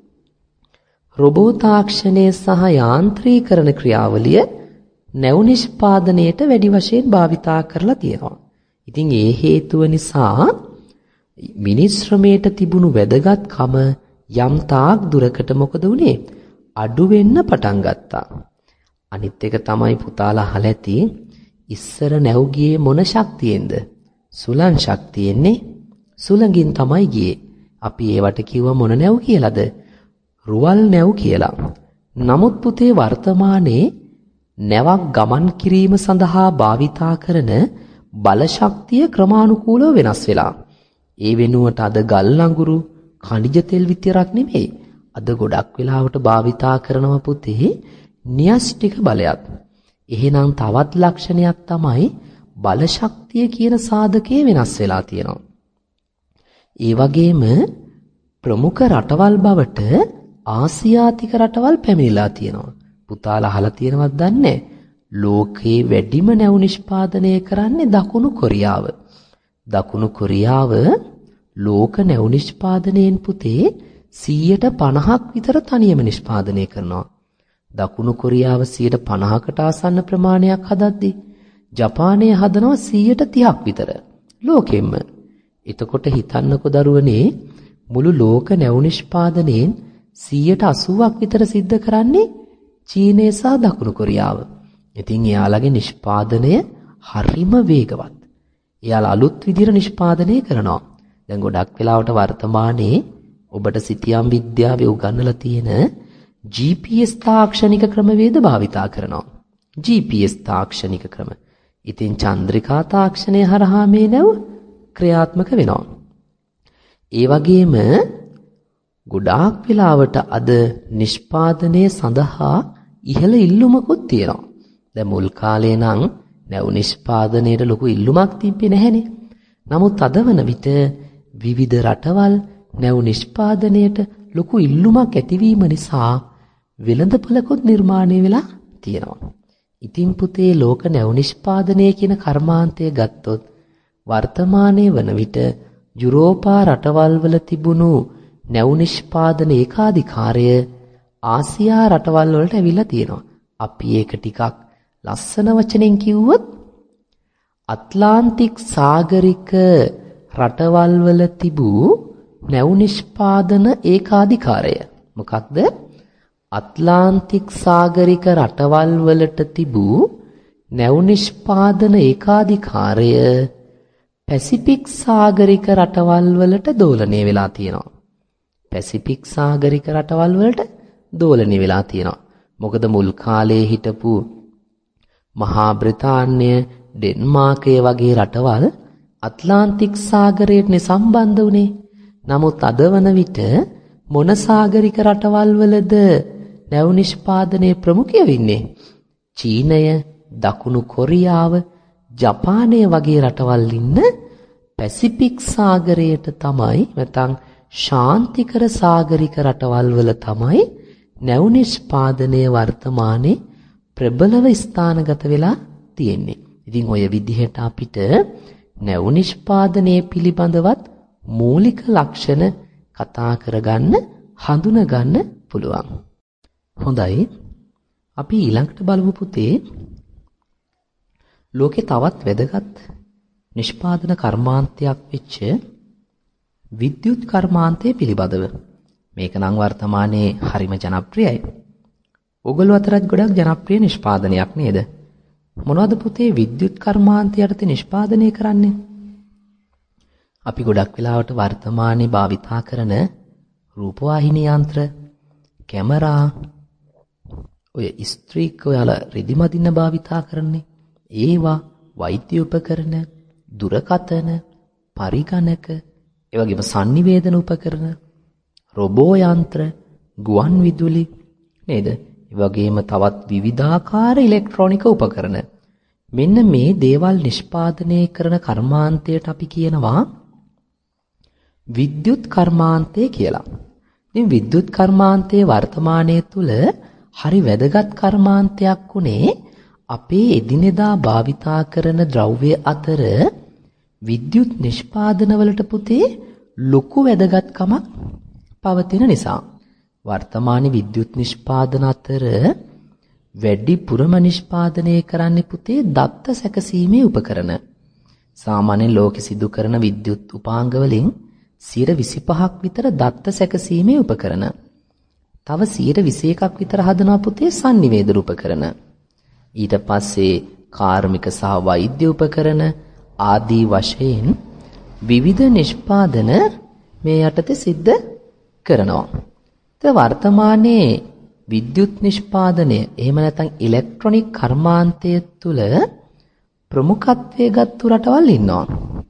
රොබෝ තාක්ෂණය සහ යාන්ත්‍රීකරණ ක්‍රියාවලිය නැව් නිෂ්පාදනයට වැඩි වශයෙන් භාවිතා කරලා තියෙනවා. ඉතින් ඒ හේතුව නිසා මිනිස් ශ්‍රමයට තිබුණු වැදගත්කම යම් තාක් දුරකට මොකද වුනේ? අඩු වෙන්න පටන් ගත්තා. අනිත් එක තමයි පුතාලා අහලා ඇති ඉස්සර නැව් ගියේ මොන ශක්තියෙන්ද? සුළං ශක්තියෙන්නේ. සුළඟින් තමයි ගියේ. අපි ඒවට කිව්ව මොන නැව් කියලාද? රුවල් නැව් කියලා. නමුත් පුතේ වර්තමානයේ නැවක් ගමන් කිරීම සඳහා භාවිතා කරන බල ශක්තිය ක්‍රමානුකූලව වෙනස් වෙලා. ඒ වෙනුවට අද ගල් ලඟුරු, ඛනිජ තෙල් විතරක් නෙමෙයි. අද ගොඩක් වෙලාවට භාවිතා කරනව පුතේ න්‍යෂ්ටික බලයක්. එහෙනම් තවත් ලක්ෂණයක් තමයි බල ශක්තිය කියන සාධකයේ වෙනස් වෙලා තියෙනවා. ඒ වගේම ප්‍රමුඛ රටවල් බවට ආසියාතික රටවල් පැමිණලා තියෙනවා. පුතාලා අහලා තියෙනවද දන්නේ? ලෝකේ වැඩිම නැව් නිෂ්පාදනය කරන්නේ දකුණු කොරියාව. දකුණු කොරියාව ලෝක නැව් නිෂ්පාදනයෙන් පුතේ 50% විතර තනියම නිෂ්පාදනය කරනවා. දකුණු කොරියාව 50%කට ආසන්න ප්‍රමාණයක් හදද්දී ජපානය හදනවා 30% විතර ලෝකෙම්ම. එතකොට හිතන්නකො දරුවනේ මුළු ලෝක නැව් නිෂ්පාදනයෙන් 80%ක් විතර සිද්ධ කරන්නේ චීනය සහ දකුණු කොරියාව. ඉතින් එයාලගේ නිෂ්පාදනය හරිම වේගවත්. එයාලා අලුත් විදිහට නිෂ්පාදනය කරනවා. දැන් ගොඩක් වෙලාවට වර්තමානයේ ඔබට සිතියම් විද්‍යාවේ උගන්වලා තියෙන GPS තාක්ෂණික ක්‍රමවේද භාවිතා කරනවා. GPS තාක්ෂණික ක්‍රම. ඉතින් චන්ද්‍රිකා තාක්ෂණය හරහා මේ නැව් ක්‍රියාත්මක වෙනවා. ඒ වගේම ගොඩාක් වෙලාවට අද නිෂ්පාදනයේ සඳහා ඉහළ ඉල්ලුමකුත් තියෙනවා. දැන් මුල් කාලේ නම් නැව් නිෂ්පාදනයේට ලොකු ඉල්ලුමක් තිබ්බේ නැහැනේ. නමුත් අද වන විට විවිධ රටවල් නැව් නිෂ්පාදනයට ලොකු ඉල්ලුමක් ඇතිවීම නිසා වෙළඳපොළකුත් නිර්මාණය වෙලා තියෙනවා. ඉතින් පුතේ ලෝක නැව් නිෂ්පාදනය කියන කර්මාන්තය ගත්තොත් වර්තමානයේ වන විට යුරෝපා රටවල් වල තිබුණු නැව් නිෂ්පාදන ඒකාධිකාරය ආසියා රටවල් වලට ඇවිල්ලා තියෙනවා. අපි ඒක ටිකක් ලස්සන වචනෙන් කිව්වොත් ඇට්ලාන්ටික් සාගරික රටවල් වල තිබූ නැව් නිෂ්පාදන ඒකාධිකාරය. මොකක්ද? ඇට්ලාන්ටික් සාගරික රටවල් වලට තිබූ නැව් නිෂ්පාදන ඒකාධිකාරය පැසිෆික් සාගරික රටවල් වලට දෝලණය වෙලා තියෙනවා. පැසිෆික් සාගරික රටවල් වලට දෝලණය වෙලා තියෙනවා. මොකද මුල් කාලේ හිටපු මහා බ්‍රිතාන්‍ය, ඩෙන්මාර්කය වගේ රටවල් ඇට්ලාන්ටික් සාගරයට සම්බන්ධ වුණේ. නමුත් අද වන විට මොන සාගරික රටවල් වලද නැව් නිෂ්පාදනයේ ප්‍රමුඛය වෙන්නේ? චීනය, දකුණු කොරියාව, ජපානය වගේ රටවල් ඉන්න පැසිෆික් සාගරයට තමයි නැත්නම් ශාන්තිකර සාගරික රටවල් වල තමයි නැව් නිෂ්පාදනයේ වර්තමානයේ ප්‍රබලව ස්ථානගත වෙලා තියෙන්නේ. ඉතින් ඔය විදිහට අපිට නැව් නිෂ්පාදනයේ පිළිබඳවත් මූලික ලක්ෂණ කතා කරගන්න, හඳුනගන්න පුළුවන්. හොඳයි. අපි ඊළඟට බලමු පුතේ ලෝකේ තවත් වැදගත් නිෂ්පාදන කර්මාන්තයක් වෙච්ච විද්‍යුත් කර්මාන්තය පිළිබඳව. මේක නම් වර්තමානයේ හරිම ජනප්‍රියයි. ඔයගොල්ලෝ අතරත් ගොඩක් ජනප්‍රිය නිෂ්පාදනයක් නේද? මොනවද පුතේ විද්‍යුත් කර්මාන්තය යටතේ නිෂ්පාදනය කරන්නේ? අපි ගොඩක් වෙලාවට වර්තමානයේ භාවිතා කරන රූපවාහිනී යන්ත්‍ර, කැමරා, ඔය ස්ත්‍රීක ඔයාලා රෙදි මදින්න භාවිතා කරන්නේ. ඒවා වෛද්‍ය උපකරණ, දුරකථන, පරිගණක, ඒ වගේම sannivedana උපකරණ, රොබෝ යන්ත්‍ර, ගුවන් විදුලි නේද? ඒ වගේම තවත් විවිධාකාර ඉලෙක්ට්‍රොනික උපකරණ. මෙන්න මේ දේවල් නිෂ්පාදනය කරන කර්මාන්තයට අපි කියනවා විද්‍යුත් කර්මාන්තය කියලා. ඉතින් විද්‍යුත් කර්මාන්තයේ වර්තමානයේ තුල හරි වැදගත් කර්මාන්තයක් උනේ අපේ එදිනෙදා භාවිතා කරන ද්‍රව්‍ය අතර විද්‍යුත් නිෂ්පාදනවලට පුතේ ලොකු වැදගත්කමක් පවතින නිසා. වර්තමාන විද්‍යුත් නිෂ්පාදන අතර වැඩිපුරම නිෂ්පාදනය කරන්නේ පුතේ දත්ත සැකසීමේ උපකරණ. සාමාන්‍යයෙන් ලෝකෙ සිදු කරන විද්‍යුත් උපාංග වලින් 25ක් විතර දත්ත සැකසීමේ උපකරණ. තව 21ක් විතර හදනවා පුතේ sannivedana උපකරණ. ඊට පස්සේ කාර්මික සහ වෛද්‍ය උපකරණ ආදී වශයෙන් විවිධ නිෂ්පාදන මේ යටතේ සිද්ධ කරනවා. වර්තමානයේ විද්‍යුත් නිෂ්පාදනය එහෙම නැත්නම් ඉලෙක්ට්‍රොනික කර්මාන්තය තුළ ප්‍රමුඛත්වයේ ගත්තු රටවල් ඉන්නවා.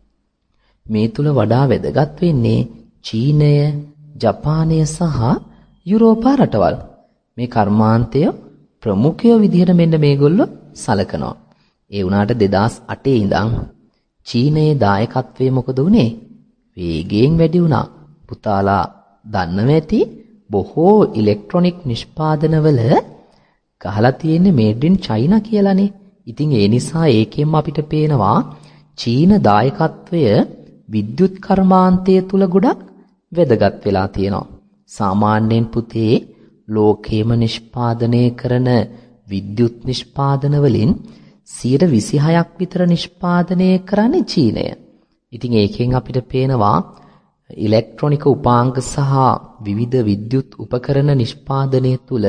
මේ තුල වඩා වැදගත් වෙන්නේ චීනය, ජපානය සහ යුරෝපා රටවල්. මේ කර්මාන්තය ප්‍රමුඛය විදිහට මෙන්න මේගොල්ලෝ සලකනවා. ඒ වුණාට 2008 ඉඳන් චීනයේ දායකත්වය මොකද වුනේ? වේගයෙන් වැඩි වුණා. පුතාලා දන්නව ඇති බොහෝ ඉලෙක්ට්‍රොනික නිෂ්පාදනවල ගහලා තියෙන්නේ මේඩ් ඉන් චයිනා කියලානේ. ඉතින් ඒ නිසා ඒකෙන්ම අපිට පේනවා චීන දායකත්වය විද්‍යුත් කර්මාන්තය තුල ගොඩක් වැදගත් වෙලා තියෙනවා. සාමාන්‍යයෙන් පුතේ ලෝකේම නිෂ්පාදනය කරන විද්‍යුත් නිෂ්පාදන වලින් 26ක් විතර නිෂ්පාදනය කරන්නේ චීනය. ඉතින් ඒකෙන් අපිට පේනවා ඉලෙක්ට්‍රොනික උපාංග සහ විවිධ විද්‍යුත් උපකරණ නිෂ්පාදනය තුළ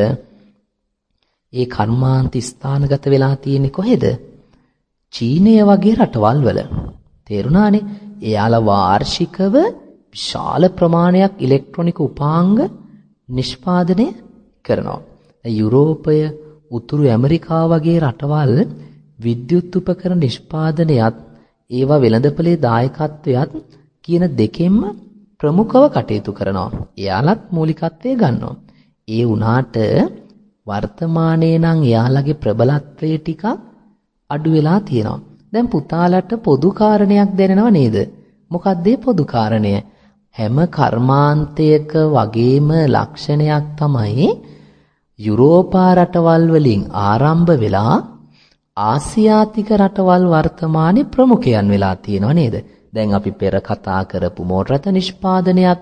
ඒ කර්මාන්ත ස්ථානගත වෙලා තියෙන්නේ කොහෙද? චීනය වගේ රටවල් වල. තේරුණානේ? එයාලා වාර්ෂිකව විශාල ප්‍රමාණයක් ඉලෙක්ට්‍රොනික උපාංග නිෂ්පාදනය කරනවා. යුරෝපය, උතුරු ඇමරිකාව වගේ රටවල් විද්‍යුත් උපකරණ නිෂ්පාදනයත් ඒවා වෙළඳපොලේ දායකත්වයත් කියන දෙකෙන්ම ප්‍රමුඛව කටයුතු කරනවා. එයාලත් මූලිකත්වයේ ගන්නවා. ඒ වුණාට වර්තමානයේ නම් එයාලගේ ප්‍රබලත්වය ටිකක් අඩු වෙලා තියෙනවා. දැන් පුතාලට පොදු කාරණයක් දැනෙනව නේද? මොකක්ද ඒ පොදු කාරණය? හැම කර්මාන්තයක වගේම ලක්ෂණයක් තමයි යුරෝපා රටවල් වලින් ආරම්භ වෙලා ආසියාතික රටවල් වර්තමානයේ ප්‍රමුඛයන් වෙලා තියෙනව නේද? දැන් අපි පෙර කතා කරපු මෝටර රථ නිෂ්පාදනයත්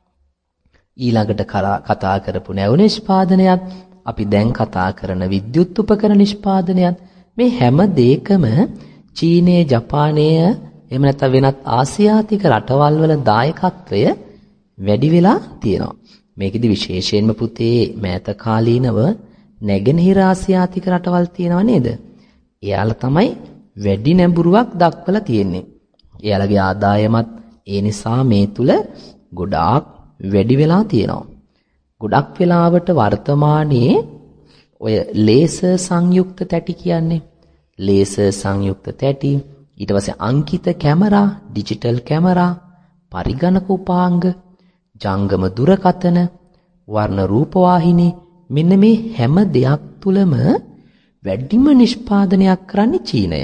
ඊළඟට කතා කරපු නැව් නිෂ්පාදනයත් අපි දැන් කතා කරන විද්‍යුත් උපකරණ නිෂ්පාදනයත් මේ හැම දෙයකම චීනය, ජපානය එහෙම නැත්නම් වෙනත් ආසියාතික රටවල් වල දායකත්වය වැඩි වෙලා තියෙනවා. මේකෙදි විශේෂයෙන්ම පුතේ මෑත කාලීනව නැගෙනහිර ආසියාතික රටවල් තියෙනව නේද? එයාලා තමයි වැඩි නැඹුරුවක් දක්වලා තියෙන්නේ. එයාලගේ ආදායමත් ඒ නිසා මේ තුල ගොඩාක් වැඩි වෙලා තියෙනවා. ගොඩක් වෙලාවට වර්තමානයේ ඔය ලේසර් සංයුක්ත තැටි කියන්නේ ලේසර් සංයුක්ත තැටි ඊට පස්සේ අංකිත කැමරා, ඩිජිටල් කැමරා, පරිගණක උපාංග, ජංගම දුරකථන, වර්ණ රූපවාහිනී මෙන්න මේ හැම දෙයක් තුලම වැඩිම නිෂ්පාදනයක් කරන්නේ චීනය.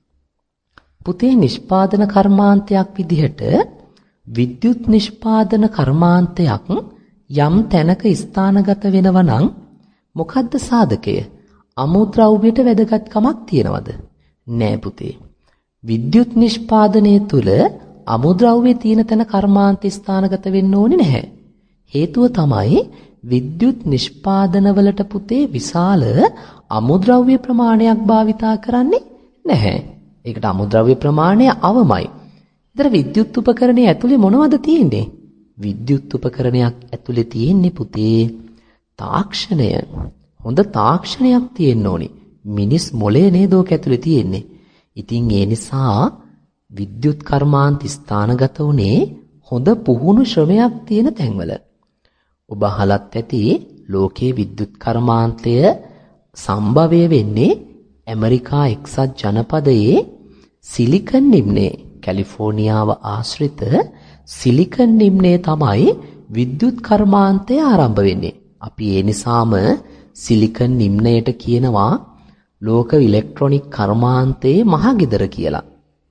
පුතේ නිෂ්පාදන කර්මාන්තයක් විදිහට විද්‍යුත් නිෂ්පාදන කර්මාන්තයක් යම් තැනක ස්ථානගත වෙනවා නම් මොකද්ද සාධකය? අමුද්‍රව්‍යයට වැදගත්කමක් තියනවද? නෑ පුතේ. විද්‍යුත් නිෂ්පාදනයේ තුල අමුද්‍රව්‍ය තියෙන තැන කර්මාන්ත ස්ථානගත වෙන්න ඕනේ නැහැ. හේතුව තමයි විද්‍යුත් නිෂ්පාදනවලට පුතේ විශාල අමුද්‍රව්‍ය ප්‍රමාණයක් භාවිතා කරන්නේ නැහැ. ඒකට අමුද්‍රව්‍ය ප්‍රමාණය අවමයි. ඒතර විද්‍යුත් උපකරණයේ ඇතුලේ මොනවද තියෙන්නේ? විද්‍යුත් උපකරණයක් ඇතුලේ තියෙන්නේ පුතේ තාක්ෂණය. හොඳ තාක්ෂණයක් තියෙන්න ඕනි. මිනිස් මොලේ නේද ඔක ඇතුලේ තියෙන්නේ. ඉතින් ඒ නිසා විද්‍යුත් කර්මාන්ත ස්ථානගත උනේ හොඳ පුහුණු ශ්‍රමයක් තියෙන තැන්වල. ඔබ අහලත් ඇති ලෝකයේ විද්‍යුත් කර්මාන්තය සම්භවය වෙන්නේ ඇමරිකා එක්සත් ජනපදයේ සිලිකන් නිම්නයේ කැලිෆෝනියාව ආශ්‍රිත සිලිකන් නිම්නයේ තමයි විද්‍යුත් කර්මාන්තය ආරම්භ වෙන්නේ. අපි ඒ නිසාම සිලිකන් නිම්නයට කියනවා ලෝක ඉලෙක්ට්‍රොනික කර්මාන්තයේ මහගෙදර කියලා.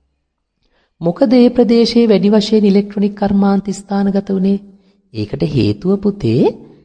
මොකද මේ ප්‍රදේශයේ වැඩි වශයෙන් ඉලෙක්ට්‍රොනික කර්මාන්ත ස්ථානගත වුණේ? ඒකට හේතුව පුතේ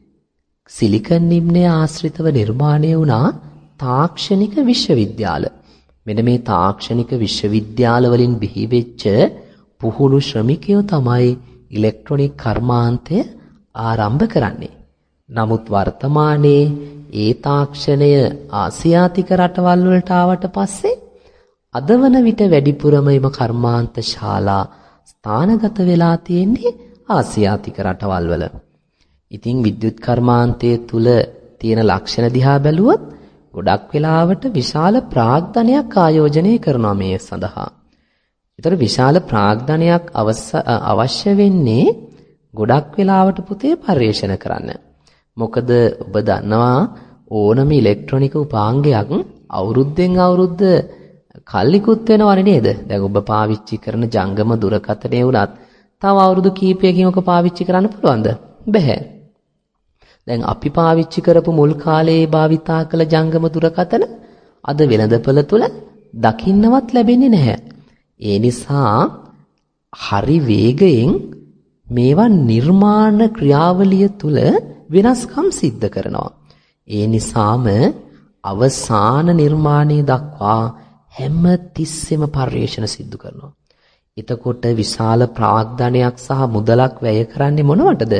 සිලිකන් නිම්නයේ ආශ්‍රිතව නිර්මාණය වුණා තාක්ෂණික විශ්වවිද්‍යාල. මෙන්න මේ තාක්ෂණික විශ්වවිද්‍යාල වලින් බිහි වෙච්ච පුහුණු ශ්‍රමිකයෝ තමයි ඉලෙක්ට්‍රොනික කර්මාන්තය ආරම්භ කරන්නේ. නමුත් වර්තමානයේ ඒ තාක්ෂණය ආසියාතික රටවල් වලට ආවට පස්සේ අද වන විට වැඩිපුරම එම කර්මාන්ත ශාලා ස්ථානගත වෙලා තියෙන්නේ ආසියාතික රටවල් වල. ඉතින් විද්‍යුත් කර්මාන්තයේ තුල තියෙන ලක්ෂණ දිහා බැලුවොත් ගොඩක් වෙලාවට විශාල ප්‍රාග්ධනයක් ආයෝජනය කරනවා මේ සඳහා. ඒතර විශාල ප්‍රාග්ධනයක් අවශ්‍ය වෙන්නේ ගොඩක් වෙලාවට පුතේ පර්යේෂණ කරන්න. මොකද ඔබ දන්නවා ඕනම ඉලෙක්ට්‍රොනික උපාංගයක් අවුරුද්දෙන් අවුරුද්ද කල්ලිකුත් වෙනවනේ නේද? දැන් ඔබ පාවිච්චි කරන ජංගම දුරකථනය වුණත් තව අවුරුදු කීපයකින් ඔක පාවිච්චි කරන්න පුළුවන්ද? බැහැ. දැන් අපි පාවිච්චි කරපු මුල් කාලයේ භාවිතා කළ ජංගම දුරකථන අද වෙළඳපොළ තුල දකින්නවත් ලැබෙන්නේ නැහැ. ඒ නිසා හරි වේගයෙන් මේවා නිර්මාණ ක්‍රියාවලිය තුල වෙනස්කම් සිද්ධ කරනවා. ඒ නිසාම අවසාන නිර්මාණය දක්වා හැම තිස්සෙම පර්යේෂණ සිදු කරනවා. එතකොට විශාල ප්‍රාග්ධනයක් සහ මුදලක් වැය කරන්නේ මොනවටද?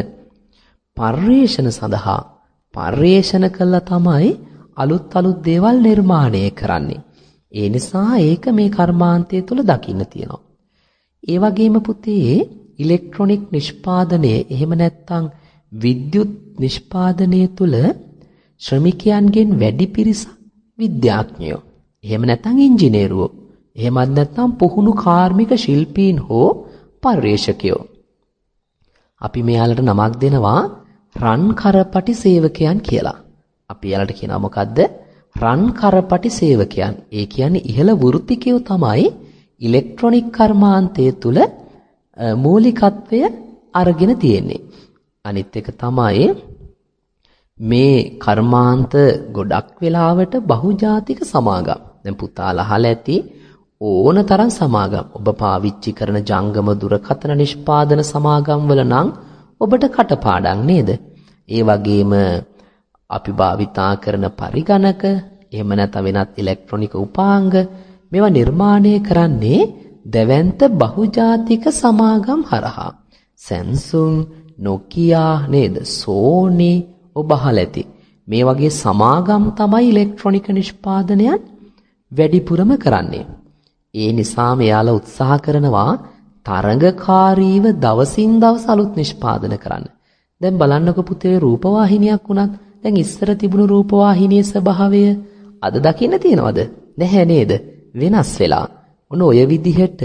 පර්යේෂණ සඳහා. පර්යේෂණ කළා තමයි අලුත් දේවල් නිර්මාණය කරන්නේ. ඒ නිසා ඒක මේ කර්මාන්තය තුල දකින්න තියෙනවා. ඒ වගේම පුතේ ඉලෙක්ට්‍රොනික නිෂ්පාදනය එහෙම නැත්නම් විද්‍යුත් නිෂ්පාදනය තුල ශ්‍රමිකයන්ගෙන් වැඩි පිරිසක් විද්‍යාඥයෝ. එහෙම නැත්නම් ඉංජිනේරුවෝ. එහෙමත් නැත්නම් පුහුණු කාර්මික ශිල්පීන් හෝ පර්යේෂකයෝ. අපි මෙයාලට නමක් දෙනවා රන් කරපටි සේවකයන් කියලා. අපි එයාලට කියනවා මොකද්ද? රන් කරපටි සේවකයන්. ඒ කියන්නේ ඉහළ වෘත්තිකයෝ තමයි ඉලෙක්ට්‍රොනික කර්මාන්තය තුල මූලිකත්වය අරගෙන තියෙන්නේ. අනිත් එක තමයි මේ කර්මාන්ත ගොඩක් වෙලාවට බහුජාතික සමාගම්. දැන් පුතාලා අහලා ඇති ඕනතරම් සමාගම්. ඔබ පාවිච්චි කරන ජංගම දුරකථන නිෂ්පාදන සමාගම් වල නම් ඔබට කටපාඩම් නේද? ඒ වගේම අපි භාවිතා කරන පරිගණක, එහෙම නැත්නම් වෙනත් ඉලෙක්ට්‍රොනික උපාංග මේවා නිර්මාණය කරන්නේ දැවැන්ත බහුජාතික සමාගම් හරහා. Samsung, Nokia නේද? Sony ඔබ අහලා ඇති. මේ වගේ සමාගම් තමයි ඉලෙක්ට්‍රොනික නිෂ්පාදනයන් වැඩිපුරම කරන්නේ. ඒ නිසා මෙයාලා උත්සාහ කරනවා තරඟකාරීව දවසින් දවස අලුත් නිෂ්පාදන කරන්න. දැන් බලන්නකො පුතේ රූපවාහිනියක් වුණත් දැන් ඉස්සර තිබුණු රූපවාහිනියේ ස්වභාවය අද දකින්න තියෙනවද? නැහැ නේද? වෙනස් වෙලා. ඔන්න ඔය විදිහට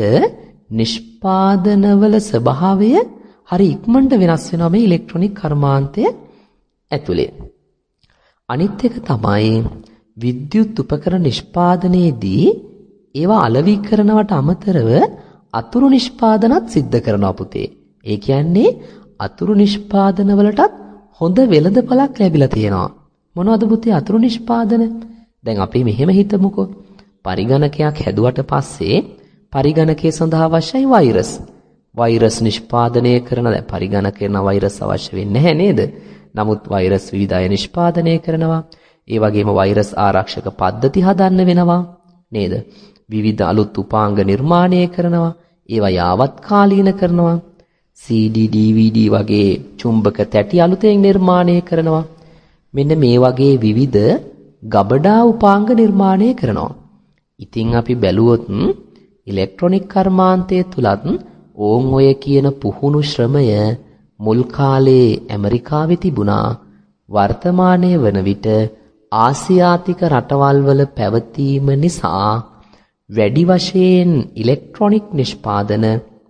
නිෂ්පාදනවල ස්වභාවය හරි ඉක්මනට වෙනස් වෙනවා මේ ඉලෙක්ට්‍රොනික කර්මාන්තය ඇතුලේ. අනිත් එක තමයි විද්‍යුත් උපකරණ නිෂ්පාදනයේදී ඒවා අලෙවි කරනවට අමතරව අතුරු නිෂ්පාදනත් සිද්ධ කරනවා පුතේ. ඒ කියන්නේ අතුරු නිෂ්පාදන වලටත් හොඳ වෙළඳපළක් ලැබිලා තියෙනවා. මොනවද පුතේ අතුරු නිෂ්පාදන? දැන් අපි මෙහෙම හිතමුකෝ. පරිගණකයක් හැදුවට පස්සේ පරිගණකයේ සඳහා අවශ්‍යයි වෛරස්. වෛරස් නිෂ්පාදනය කරන දැන් පරිගණකේන වෛරස් අවශ්‍ය වෙන්නේ නැහැ නේද? නමුත් වෛරස් විවිධ අය නිෂ්පාදනය කරනවා. ඒ වගේම වෛරස් ආරක්ෂක පද්ධති හදන්න වෙනවා නේද? විවිධ අලුත් උපාංග නිර්මාණය කරනවා. ඒවා යාවත්කාලීන කරනවා. CD DVD වගේ චුම්බක තැටි අලුතෙන් නිර්මාණය කරනවා. මෙන්න මේ වගේ විවිධ ගබඩා උපාංග නිර්මාණය කරනවා. ඉතින් අපි බැලුවොත් ඉලෙක්ට්‍රොනික කර්මාන්තය තුලත් ඕන් ඔය කියන පුහුණු ශ්‍රමය මුල් කාලේ ඇමරිකාවේ තිබුණා. වර්තමානයේ වන විට ආසියාතික රටවල් වල පැවතීම නිසා වැඩි වශයෙන් ඉලෙක්ට්‍රොනික නිෂ්පාදන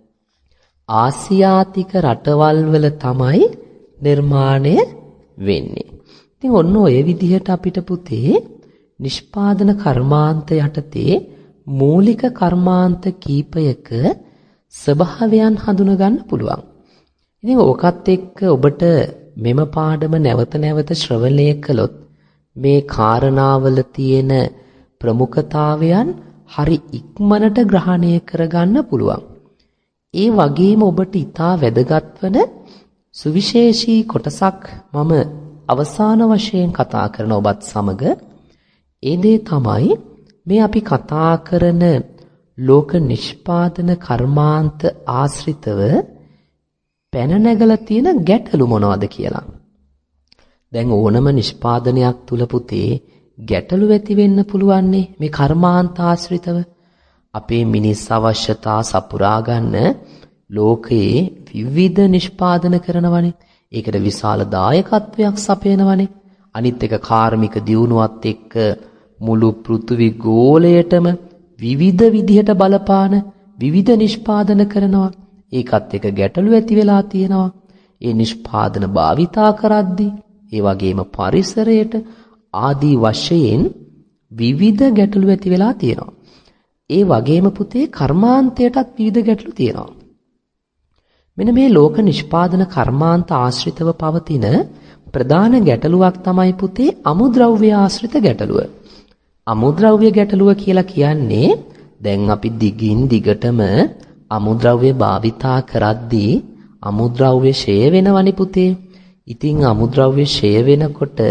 ආසියාතික රටවල් වල තමයි නිර්මාණය වෙන්නේ. ඉතින් ඔන්න ඔය විදිහට අපිට පුතේ නිෂ්පාදන කර්මාන්ත යටතේ මූලික කර්මාන්ත කීපයක ස්වභාවයන් හඳුනා ගන්න පුළුවන්. ඉතින් ඕකත් එක්ක ඔබට මෙම පාඩම නැවත නැවත ශ්‍රවණය කළොත් මේ කාරණාවල තියෙන ප්‍රමුඛතාවයන් හරි ඉක්මනට ග්‍රහණය කරගන්න පුළුවන්. ඒ වගේම ඔබට ඊටා වැදගත් වන සුවිශේෂී කොටසක් මම අවසාන වශයෙන් කතා කරන ඔබත් සමග ඒ දේ තමයි මේ අපි කතා කරන ලෝක නිෂ්පාදන කර්මාන්ත ආශ්‍රිතව පැන නැගලා තියෙන ගැටලු මොනවද කියලා. දැන් ඕනම නිෂ්පාදනයක් තුල පුතේ ගැටලු ඇති වෙන්න පුළුවන්නේ මේ කර්මාන්ත ආශ්‍රිතව. අපේ මිනිස් අවශ්‍යතා සපුරා ගන්න ලෝකයේ විවිධ නිෂ්පාදන කරනවනේ. ඒකට විශාල දායකත්වයක් සපයනවනේ. අනිත් එක කාර්මික දියුණුවත් එක්ක මුළු පෘථිවි ගෝලයටම විවිධ විදිහට බලපාන විවිධ නිෂ්පාදන කරනවා. ඒකත් එක ගැටලු ඇති වෙලා තියෙනවා. ඒ නිෂ්පාදන භාවිතා කරද්දී ඒ වගේම පරිසරයට ආදී වශයෙන් විවිධ ගැටලු ඇති වෙලා තියෙනවා. ඒ වගේම පුතේ කර්මාන්තයටත් විවිධ ගැටලු තියෙනවා. මෙන්න මේ ලෝක නිෂ්පාදන කර්මාන්ත ආශ්‍රිතව පවතින ප්‍රධාන ගැටලුවක් තමයි පුතේ අමුද්‍රව්‍ය ආශ්‍රිත ගැටලුව. අමුද්‍රව්‍ය ගැටලුව කියලා කියන්නේ දැන් අපි දිගින් දිගටම අමුද්‍රව්‍ය භාවිතා කරද්දී අමුද්‍රව්‍ය ෂය වෙනවනේ පුතේ. ඉතින් අමුද්‍රව්‍ය ෂය වෙනකොට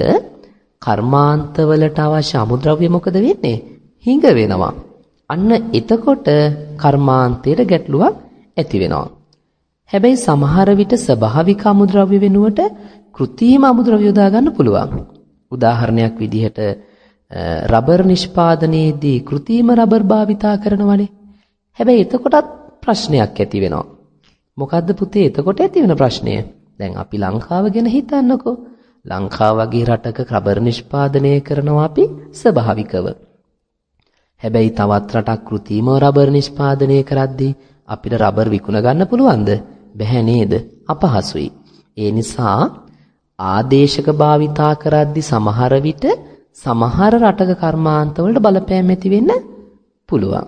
කර්මාන්තවලට අවශ්‍ය අමුද්‍රව්‍ය මොකද වෙන්නේ? හිඟ වෙනවා. අන්න එතකොට කර්මාන්තයේ ගැටලුවක් ඇති වෙනවා. හැබැයි සමහර විට ස්වභාවික අමුද්‍රව්‍ය වෙනුවට කෘත්‍රිම අමුද්‍රව්‍ය යොදා ගන්න පුළුවන්. උදාහරණයක් විදිහට රබර් නිෂ්පාදනයේදී කෘත්‍රිම රබර් භාවිතා කරනවනේ. හැබැයි එතකොටත් ප්‍රශ්නයක් ඇති වෙනවා. මොකද්ද පුතේ එතකොට ඇති වෙන ප්‍රශ්නය? දැන් අපි ලංකාව ගැන හිතන්නකෝ. ලංකාව වගේ රටක රබර් නිෂ්පාදනය කරනවා අපි ස්වභාවිකව. හැබැයි තවත් රටක් කෘත්‍රිම රබර් නිෂ්පාදනය කරද්දී අපිට රබර් විකුණ ගන්න පුළුවන්ද? බැහැ නේද? අපහසුයි. ඒ නිසා ආදේශක භාවිතා කරද්දී සමහර විට සමහර රටක කර්මාන්තවලට බලපෑම් ඇති වෙන්න පුළුවන්.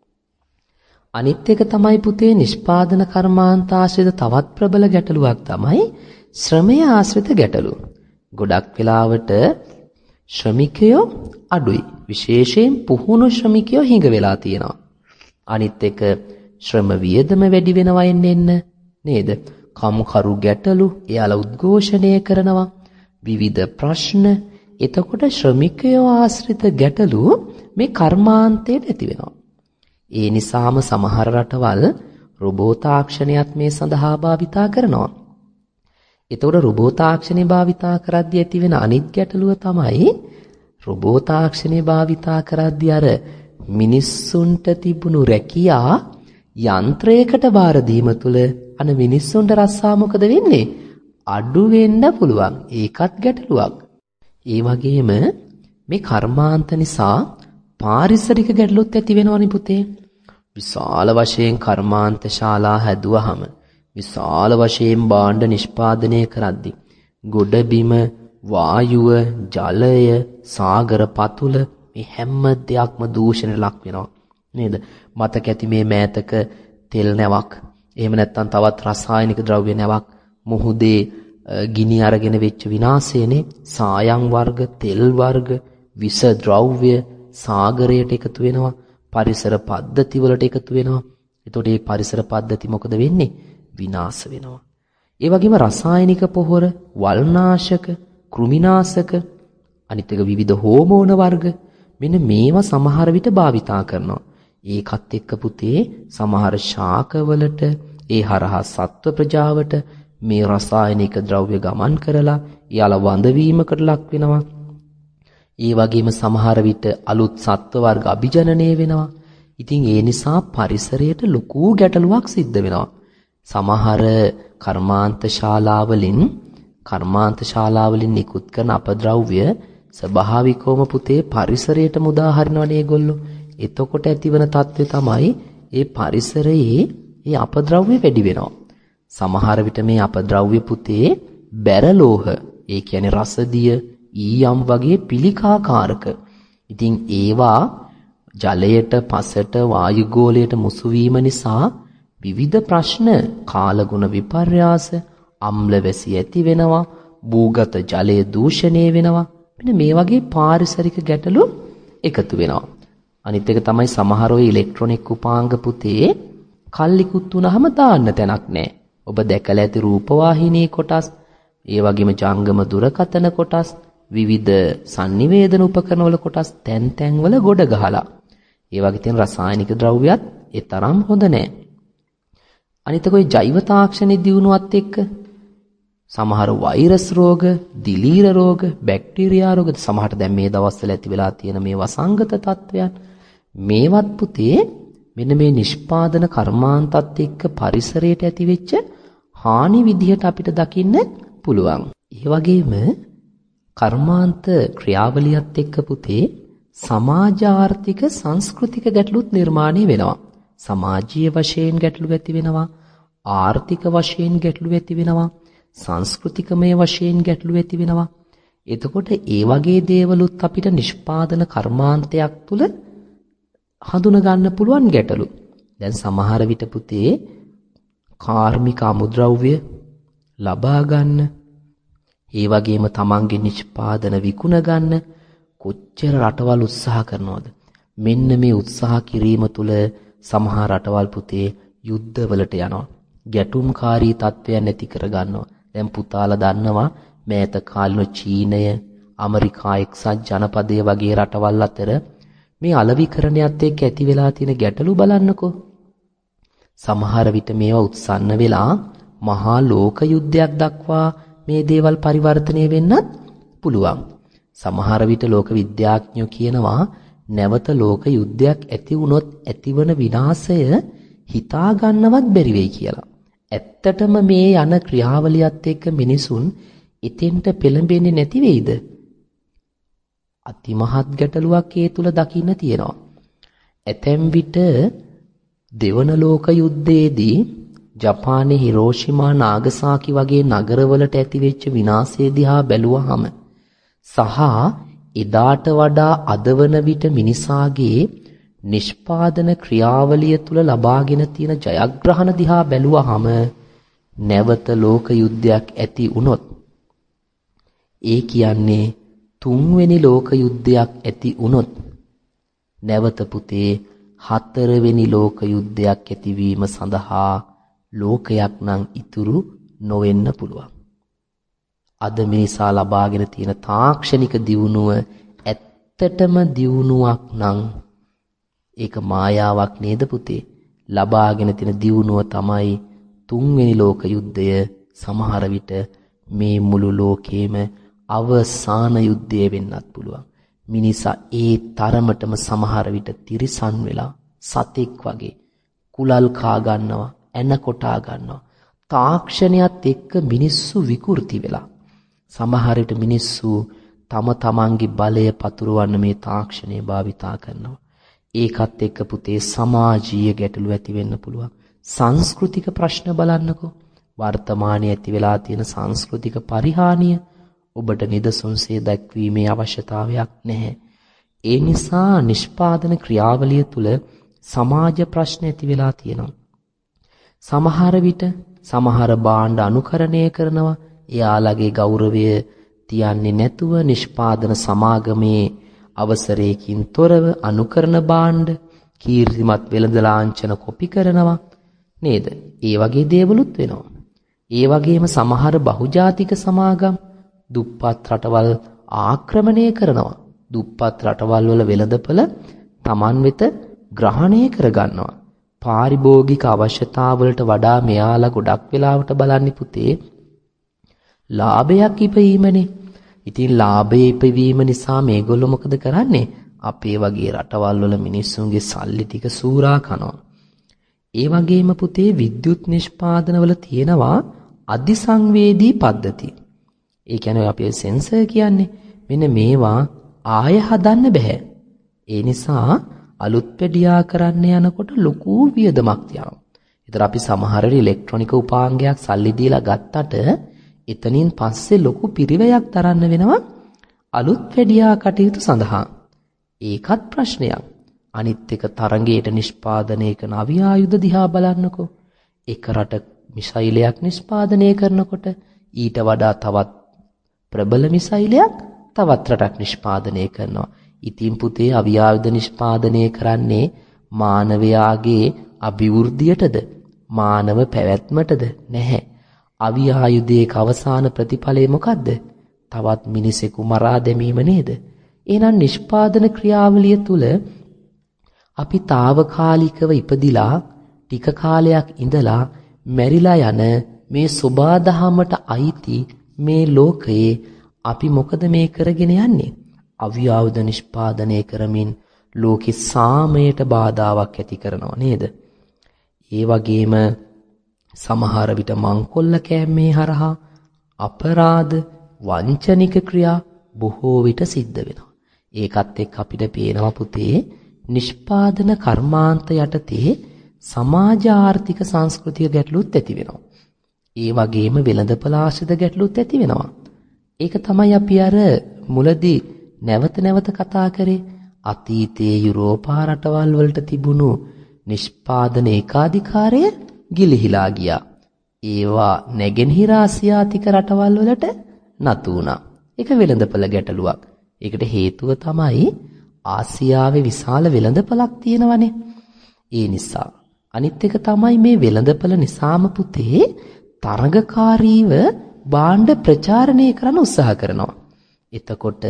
අනිත් එක තමයි පුතේ නිෂ්පාදන කර්මාන්ත ආශ්‍රිත තවත් ප්‍රබල ගැටලුවක් තමයි ශ්‍රමය ආශ්‍රිත ගැටලුව. ගොඩක් වෙලාවට ශ්‍රමිකයෝ අඩුයි. විශේෂයෙන් පුහුණු ශ්‍රමිකයෝ හිඟ වෙලා තියෙනවා. අනිත් එක ශ්‍රම වියදම වැඩි වෙනවා එන්න නේද? කම්කරු ගැටලු එයාලා උද්ඝෝෂණය කරනවා. විවිධ ප්‍රශ්න. එතකොට ශ්‍රමිකයෝ ආශ්‍රිත ගැටලු මේ කර්මාන්තයට ඇති වෙනවා. ඒ නිසාම සමහර රටවල් රොබෝ තාක්ෂණයත් මේ සඳහා භාවිතා කරනවා. එතකොට රොබෝ තාක්ෂණය භාවිතා කරද්දී ඇති වෙන අනිත් ගැටලුව තමයි රොබෝ තාක්ෂණය භාවිතා කරද්දී අර මිනිස්සුන්ට තිබුණු රැකියා යන්ත්‍රයකට බාර දීම තුළ අන මිනිස්සුන්ට රස්සා මොකද වෙන්නේ? අඩු වෙන්න පුළුවන්. ඒකත් ගැටලුවක්. ඒ වගේම මේ කර්මාන්ත නිසා පාරිසරික ගැටලුත් ඇති වෙනවනේ පුතේ. විශාල වශයෙන් කර්මාන්ත ශාලා හැදුවහම විශාල වශයෙන් භාණ්ඩ නිෂ්පාදනය කරද්දී ගොඩබිම, වායුව, ජලය, සාගර පතුල මේ හැම දෙයක්ම දූෂණයට ලක් වෙනවා නේද? මතක ඇති මේ මෑතක තෙල් නැවක්, එහෙම නැත්නම් තවත් රසායනික ද්‍රව්‍ය නැවක් මුහුදේ ගිනි අරගෙන වෙච්ච විනාශයනේ. සායම් වර්ග, තෙල් වර්ග, විස ද්‍රව්‍ය සාගරයට එකතු වෙනවා, පරිසර පද්ධති වලට එකතු වෙනවා. එතකොට මේ පරිසර පද්ධති මොකද වෙන්නේ? විනාශ වෙනවා. ඒ වගේම රසායනික පොහොර, වල්නාශක, කෘමිනාශක, අනිත් එක විවිධ හෝමෝන වර්ග මෙන්න මේවා සමහර විට භාවිතා කරනවා. ඒකත් එක්ක පුතේ සමහර ශාකවලට ඒ හරහා සත්ව ප්‍රජාවට මේ රසායනික ද්‍රව්‍ය ගමන් කරලා යාලා වඳවීමකට ලක් වෙනවා. ඒ වගේම සමහර විට අලුත් සත්ව වර්ග අභිජනනය වෙනවා. ඉතින් ඒ නිසා පරිසරයට ලොකු ගැටලුවක් සිද්ධ වෙනවා. සමහර කර්මාන්ත ශාලාවලින් නිකුත් කරන අපද්‍රව්‍ය ස්වභාවිකවම පුතේ පරිසරයට මුදා හරිනවනේ ඒගොල්ලෝ. එතකොට ඇතිවන තත්ත්වය තමයි ඒ පරිසරයේ ඒ අපද්‍රව්‍ය වැඩි වෙනවා. සමහර විට මේ අපද්‍රව්‍ය පුතේ බැරලෝහ, ඒ කියන්නේ රසදිය, ඊයම් වගේ පිළිකාකාරක. ඉතින් ඒවා ජලයට, පසට, වායුගෝලයට මුසු වීම නිසා විවිධ ප්‍රශ්න, කාලගුණ විපර්යාස, අම්ල වැසි ඇති වෙනවා, භූගත ජලය දූෂණය වෙනවා. මෙන්න මේ වගේ පාරිසරික ගැටලු එකතු වෙනවා. අනිත් එක තමයි සමහර ඔය ඉලෙක්ට්‍රොනික උපාංග පුතේ කල්ලිකුත් වුණාම දාන්න තැනක් නැහැ. ඔබ දැකලා ඇති රූපවාහිනී කොටස්, ඒ වගේම ජංගම දුරකථන කොටස්, විවිධ sannivedana උපකරණවල කොටස් තැන් වල ගොඩ ගහලා. ඒ වගේ තියෙන රසායනික ද්‍රව්‍යත් ඒ තරම් හොඳ නැහැ. අනිත් එක ඔය ජෛව තාක්ෂණයේ දියුණුවත් එක්ක සමහර වෛරස් රෝග, දිලීර රෝග, බැක්ටීරියා රෝග, සමහරට දැන් මේ දවස්වල ඇති වෙලා තියෙන මේ වසංගත තත්වයන්, මේවත් පුතේ මෙන්න මේ නිෂ්පාදන කර්මාන්තත් එක්ක පරිසරයට ඇති වෙච්ච හානි විදිහට අපිට දකින්න පුළුවන්. ඒ වගේම කර්මාන්ත ක්‍රියාවලියත් එක්ක පුතේ සමාජ ආර්ථික සංස්කෘතික ගැටලුත් නිර්මාණය වෙනවා. සමාජීය වශයෙන් ගැටලු ඇති වෙනවා, ආර්ථික වශයෙන් ගැටලු ඇති වෙනවා, සංස්කෘතිකමය වශයෙන් ගැටලු ඇති වෙනවා. එතකොට ඒ වගේ දේවලුත් අපිට නිෂ්පාදන කර්මාන්තයක් තුල හඳුනා ගන්න පුළුවන් ගැටලු. දැන් සමහර විට පුතේ කාර්මික අමුද්‍රව්‍ය ලබා ගන්න, ඒ වගේම තමන්ගේ නිෂ්පාදන විකුණ ගන්න කොච්චර රටවල් උත්සාහ කරනවද? මෙන්න මේ උත්සාහ කිරීම තුළ සමහර රටවල් පුතේ යුද්ධවලට යනවා, ගැටුම්කාරී තත්ත්වයන් ඇති කර ගන්නවා. දැන් පුතාලා දන්නවා මෑත කාලින චීනය, ඇමරිකා එක්සත් ජනපදයේ වගේ රටවල් අතර මේ අලෙවිකරණයත් එක්ක ඇති වෙලා තියෙන ගැටලු බලන්නකෝ. සමහර විට මේවා උත්සන්න වෙලා මහා ලෝක යුද්ධයක් දක්වා මේ දේවල් පරිවර්තනය වෙන්නත් පුළුවන්. සමහර විට ලෝක විද්‍යාඥයෝ කියනවා නැවත ලෝක යුද්ධයක් ඇති වුණොත් ඇතිවන විනාශය හිතා ගන්නවත් බැරි වෙයි කියලා. ඇත්තටම මේ යන ක්‍රියාවලියත් එක්ක මිනිසුන් එතෙන්ට පෙළඹෙන්නේ නැති වෙයිද? අතිමහත් ගැටලුවක් ඒ තුල දකින්න තියෙනවා. ඇතැම් විට දෙවන ලෝක යුද්ධයේදී ජපානයේ හිරෝෂිමා නාගසාකි වගේ නගරවලට ඇතිවෙච්ච විනාශය දිහා බැලුවහම සහ එදාට වඩා අද වන විට මිනිසාගේ නිෂ්පාදන ක්‍රියාවලිය තුල ලබාගෙන තියෙන ජයග්‍රහණ දිහා බැලුවහම නැවත ලෝක යුද්ධයක් ඇති වුණොත් ඒ කියන්නේ තුන්වෙනි ලෝක යුද්ධයක් ඇති වුණොත් නැවත පුතේ හතරවෙනි ලෝක යුද්ධයක් ඇතිවීම සඳහා ලෝකයක් නම් ඉතුරු නොවෙන්න පුළුවන්. අද මිනිසා ලබාගෙන තියෙන තාක්ෂණික දියුණුව ඇත්තටම දියුණුවක් නම් ඒක මායාවක් නේද පුතේ? ලබාගෙන තියෙන දියුණුව තමයි තුන්වෙනි ලෝක යුද්ධය. සමහර විට මේ මුළු ලෝකෙම අවසාන යුද්ධය වෙන්නත් පුළුවන්. මිනිසා ඒ තරමටම සමහර විට තිරිසන් වෙලා සතෙක් වගේ කුලල් කා ගන්නවා, ඇන කොටා ගන්නවා. තාක්ෂණයත් එක්ක මිනිස්සු විකෘති වෙලා සමහර විට මිනිස්සු තම තමන්ගේ බලය පතුරවන්න මේ තාක්ෂණය භාවිතා කරනවා. ඒකත් එක්ක පුතේ සමාජීය ගැටලු ඇති වෙන්න පුළුවන්. සංස්කෘතික ප්‍රශ්න බලන්නකෝ. වර්තමානයේ ඇති වෙලා තියෙන සංස්කෘතික පරිහානිය ඔබට නිදසුන්සේ දැක්වීමේ අවශ්‍යතාවයක් නැහැ. ඒ නිසා නිෂ්පාදන ක්‍රියාවලිය තුල සමාජ ප්‍රශ්න ඇති වෙලා තියෙනවා. සමහර විට සමහර භාණ්ඩ අනුකරණය කරනවා. එයාලගේ ගෞරවය තියන්නේ නැතුව නිෂ්පාදන සමාගමේ අවසරයකින් තොරව අනුකරණ භාණ්ඩ කීර්තිමත් වෙළඳ ලාංඡන කොපි කරනවා නේද? ඒ වගේ දේවලුත් වෙනවා. ඒ වගේම සමහර බහුජාතික සමාගම් දුප්පත් රටවල් ආක්‍රමණය කරනවා. දුප්පත් රටවල් වල වෙළඳපළ Taman වෙත ග්‍රහණය කරගන්නවා. පාරිභෝගික අවශ්‍යතාවලට වඩා මෙයාලා ගොඩක් වෙලාවට බලන්නේ පුතේ ලාභයක් ඉපීමනේ. ඉතින් ලාභයේ ඉපවීම නිසා මේගොල්ලෝ මොකද කරන්නේ? අපේ වගේ රටවල් වල මිනිස්සුන්ගේ සල්ලි ටික සූරා කනවා. ඒ වගේම පුතේ විද්‍යුත් නිෂ්පාදනවල තියෙනවා අධිසංවේදී පද්ධති. ඒ කියන්නේ අපේ සෙන්සර් කියන්නේ මෙන්න මේවා ආය හදන්න බෑ. ඒ නිසා අලුත් පෙඩියා කරන්න යනකොට ලොකු වියදමක් යනවා. ඒතර අපි සමහර ඉලෙක්ට්‍රොනික උපාංගයක් සල්ලි දීලා ගත්තට එතනින් පස්සේ ලොකු පිරිවැයක් දරන්න වෙනවා අලුත් පෙඩියා කටයුතු සඳහා. ඒකත් ප්‍රශ්නයක්. අනිත් එක තරඟයට නිෂ්පාදනය කරන අවි ආයුධ දිහා බලන්නකෝ. එක රට මිසයිලයක් නිෂ්පාදනය කරනකොට ඊට වඩා තවත් ප්‍රබල මිසයිලයක් තවත් රටක් නිෂ්පාදනය කරනවා. ඉතින් පුතේ අවි ආයුධ නිෂ්පාදනය කරන්නේ මානවයාගේ අභිවෘද්ධියටද මානව පැවැත්මටද නැහැ. අවි ආයුධයේ අවසාන ප්‍රතිඵලය මොකද්ද? තවත් මිනිසෙකු මරා දැමීම නේද? එහෙනම් නිෂ්පාදන ක්‍රියාවලිය තුල අපි తాවකාලිකව ඉපදිලා ටික කාලයක් ඉඳලා මැරිලා යන මේ සබාදහමට අයිති මේ ලෝකයේ අපි මොකද මේ කරගෙන යන්නේ? අවි ආයුධ නිෂ්පාදනය කරමින් ලෝකේ සාමයට බාධාවක් ඇති කරනව නේද? ඒ වගේම සමහර විට මංකොල්ල කෑමේ හරහා අපරාධ වංචනික ක්‍රියා බොහෝ විට සිද්ධ වෙනවා. ඒකත් එක්ක අපිට පේනවා පුතේ නිෂ්පාදන කර්මාන්ත යටතේ සමාජ ආර්ථික සංස්කෘතික ගැටලුත් ඇති වෙනවා. ඒ වගේම වෙළඳපොළ ආශ්‍රිත ගැටලුත් ඇති වෙනවා. ඒක තමයි අපි අර මුලදී නැවත නැවත කතා කරේ අතීතයේ යුරෝපා රටවල් වලට තිබුණු නිෂ්පාදන ඒකාධිකාරය ගිලිහිලා ගියා. ඒවා නැගෙනහිර ආසියාතික රටවල් වලට නතු වුණා. ඒක වෙළඳපොළ ගැටලුවක්. ඒකට හේතුව තමයි ආසියාවේ විශාල වෙළඳපොළක් තියෙනවනේ. ඒ නිසා අනිත් එක තමයි මේ වෙළඳපොළ නිසාම පුතේ තරඟකාරීව භාණ්ඩ ප්‍රචාරණය කරන්න උත්සාහ කරනවා. එතකොට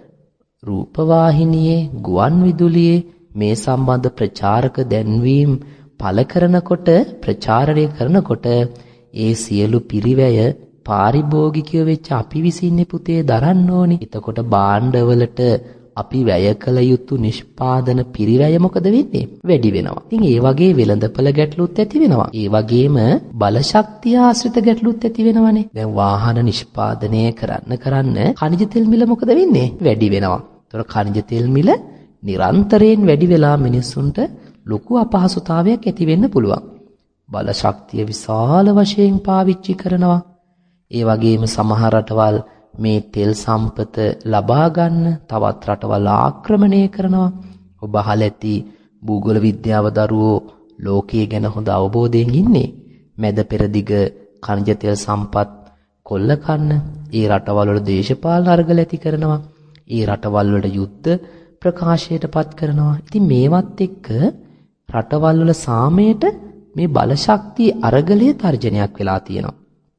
රූපවාහිනියේ ගුවන් විදුලියේ මේ සම්බන්ධ ප්‍රචාරක දැන්වීම් පළ කරනකොට ප්‍රචාරණය කරනකොට ඒ සියලු පිරිවැය පාරිභෝගිකයෝ වෙච්ච අපි විසින්නේ පුතේ දරන්න ඕනි. එතකොට භාණ්ඩවලට අපි වැය කළ යුතු නිෂ්පාදන පිරිවැය මොකද වෙන්නේ? වැඩි වෙනවා. ඉතින් ඒ වගේ වෙළඳපොළ ගැටලුත් ඇති වෙනවා. ඒ වගේම බලශක්තිය ආශ්‍රිත ගැටලුත් ඇති වෙනවනේ. දැන් වාහන නිෂ්පාදනය කරන්න ඛනිජ තෙල් මිල මොකද වෙන්නේ? වැඩි වෙනවා. ඒතර ඛනිජ තෙල් මිල නිරන්තරයෙන් වැඩි වෙලා මිනිස්සුන්ට ලොකු අපහසුතාවයක් ඇති වෙන්න පුළුවන්. බලශක්තිය විශාල වශයෙන් පාවිච්චි කරනවා. ඒ වගේම සමහර රටවල් මේ තෙල් සම්පත ලබා ගන්න තවත් රටවල් ආක්‍රමණය කරනවා. ඔබ අහලා ඇති භූගෝල විද්‍යාව දරුවෝ ලෝකයේ ගැන හොඳ අවබෝධයෙන් ඉන්නේ. මැද පෙරදිග ඛනිජ තෙල් සම්පත් කොල්ල කන්න ඒ රටවල් වල දේශපාලන අරගල ඇති කරනවා. ඒ රටවල් වල යුද්ධ ප්‍රකාශයටපත් කරනවා. ඉතින් මේවත් එක්ක රටවල් වල සාමයට මේ බලශක්තිය අරගලයේ තර්ජනයක් වෙලා තියෙනවා.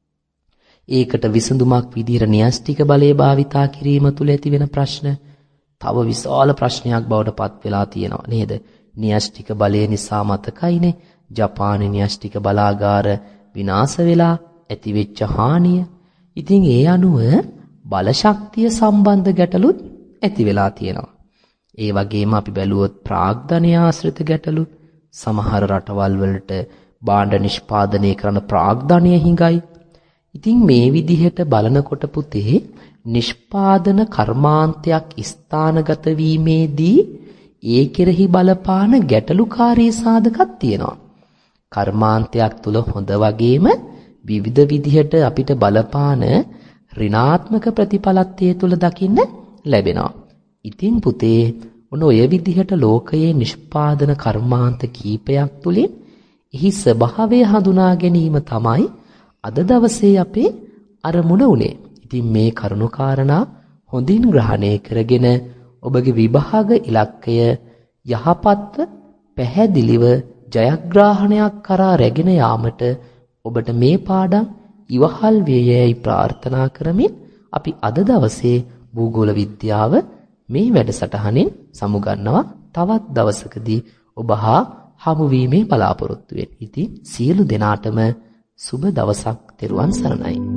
ඒකට විසඳුමක් විදිහට න්‍යෂ්ටික බලය භාවිතා කිරීම තුළ ඇති වෙන ප්‍රශ්න තව විශාල ප්‍රශ්නයක් බවට පත් වෙලා තියෙනවා නේද? න්‍යෂ්ටික බලය නිසා මතකයිනේ ජපානයේ න්‍යෂ්ටික බලාගාර විනාශ වෙලා ඇති වෙච්ච හානිය. ඉතින් ඒ අනුව බලශක්තිය සම්බන්ධ ගැටලුත් ඇති වෙලා තියෙනවා. ඒ වගේම අපි බැලුවොත් ප්‍රාග්ධනය ආශ්‍රිත ගැටලු සමහර රටවල් වලට භාණ්ඩ නිෂ්පාදනය කරන ප්‍රාග්ධනය හිඟයි. ඉතින් මේ විදිහට බලනකොට පුතේ නිෂ්පාදන කර්මාන්තයක් ස්ථානගත වීමේදී ඒ කෙරෙහි බලපාන ගැටලුකාරී සාධකක් තියෙනවා. කර්මාන්තයක් තුල හොඳ වගේම විවිධ විදිහට අපිට බලපාන ඍණාත්මක ප්‍රතිඵලත් ඒ තුල දකින්න ලැබෙනවා. ඉතින් පුතේ ඔන්න ඔය විදිහට ලෝකයේ නිෂ්පාදන කර්මාන්ත කීපයක් තුලින් එහි ස්වභාවය හඳුනා ගැනීම තමයි අද දවසේ අපේ අරමුණ උනේ. ඉතින් මේ කරුණු කාරණා හොඳින් ග්‍රහණය කරගෙන ඔබගේ විභාග ඉලක්කය යහපත්ව පැහැදිලිව ජයග්‍රහණයක් කරා රැගෙන යාමට ඔබට මේ පාඩම් ඉවහල් වේයයි ප්‍රාර්ථනා කරමින් අපි අද දවසේ භූගෝල විද්‍යාව මේ වැඩසටහනින් සමුගන්නවා. තවත් දවසකදී ඔබ හා හමුවීමේ බලාපොරොත්තුවෙන්. ඉතින් සියලු දෙනාටම සුබ දවසක්. තෙරුවන් සරණයි.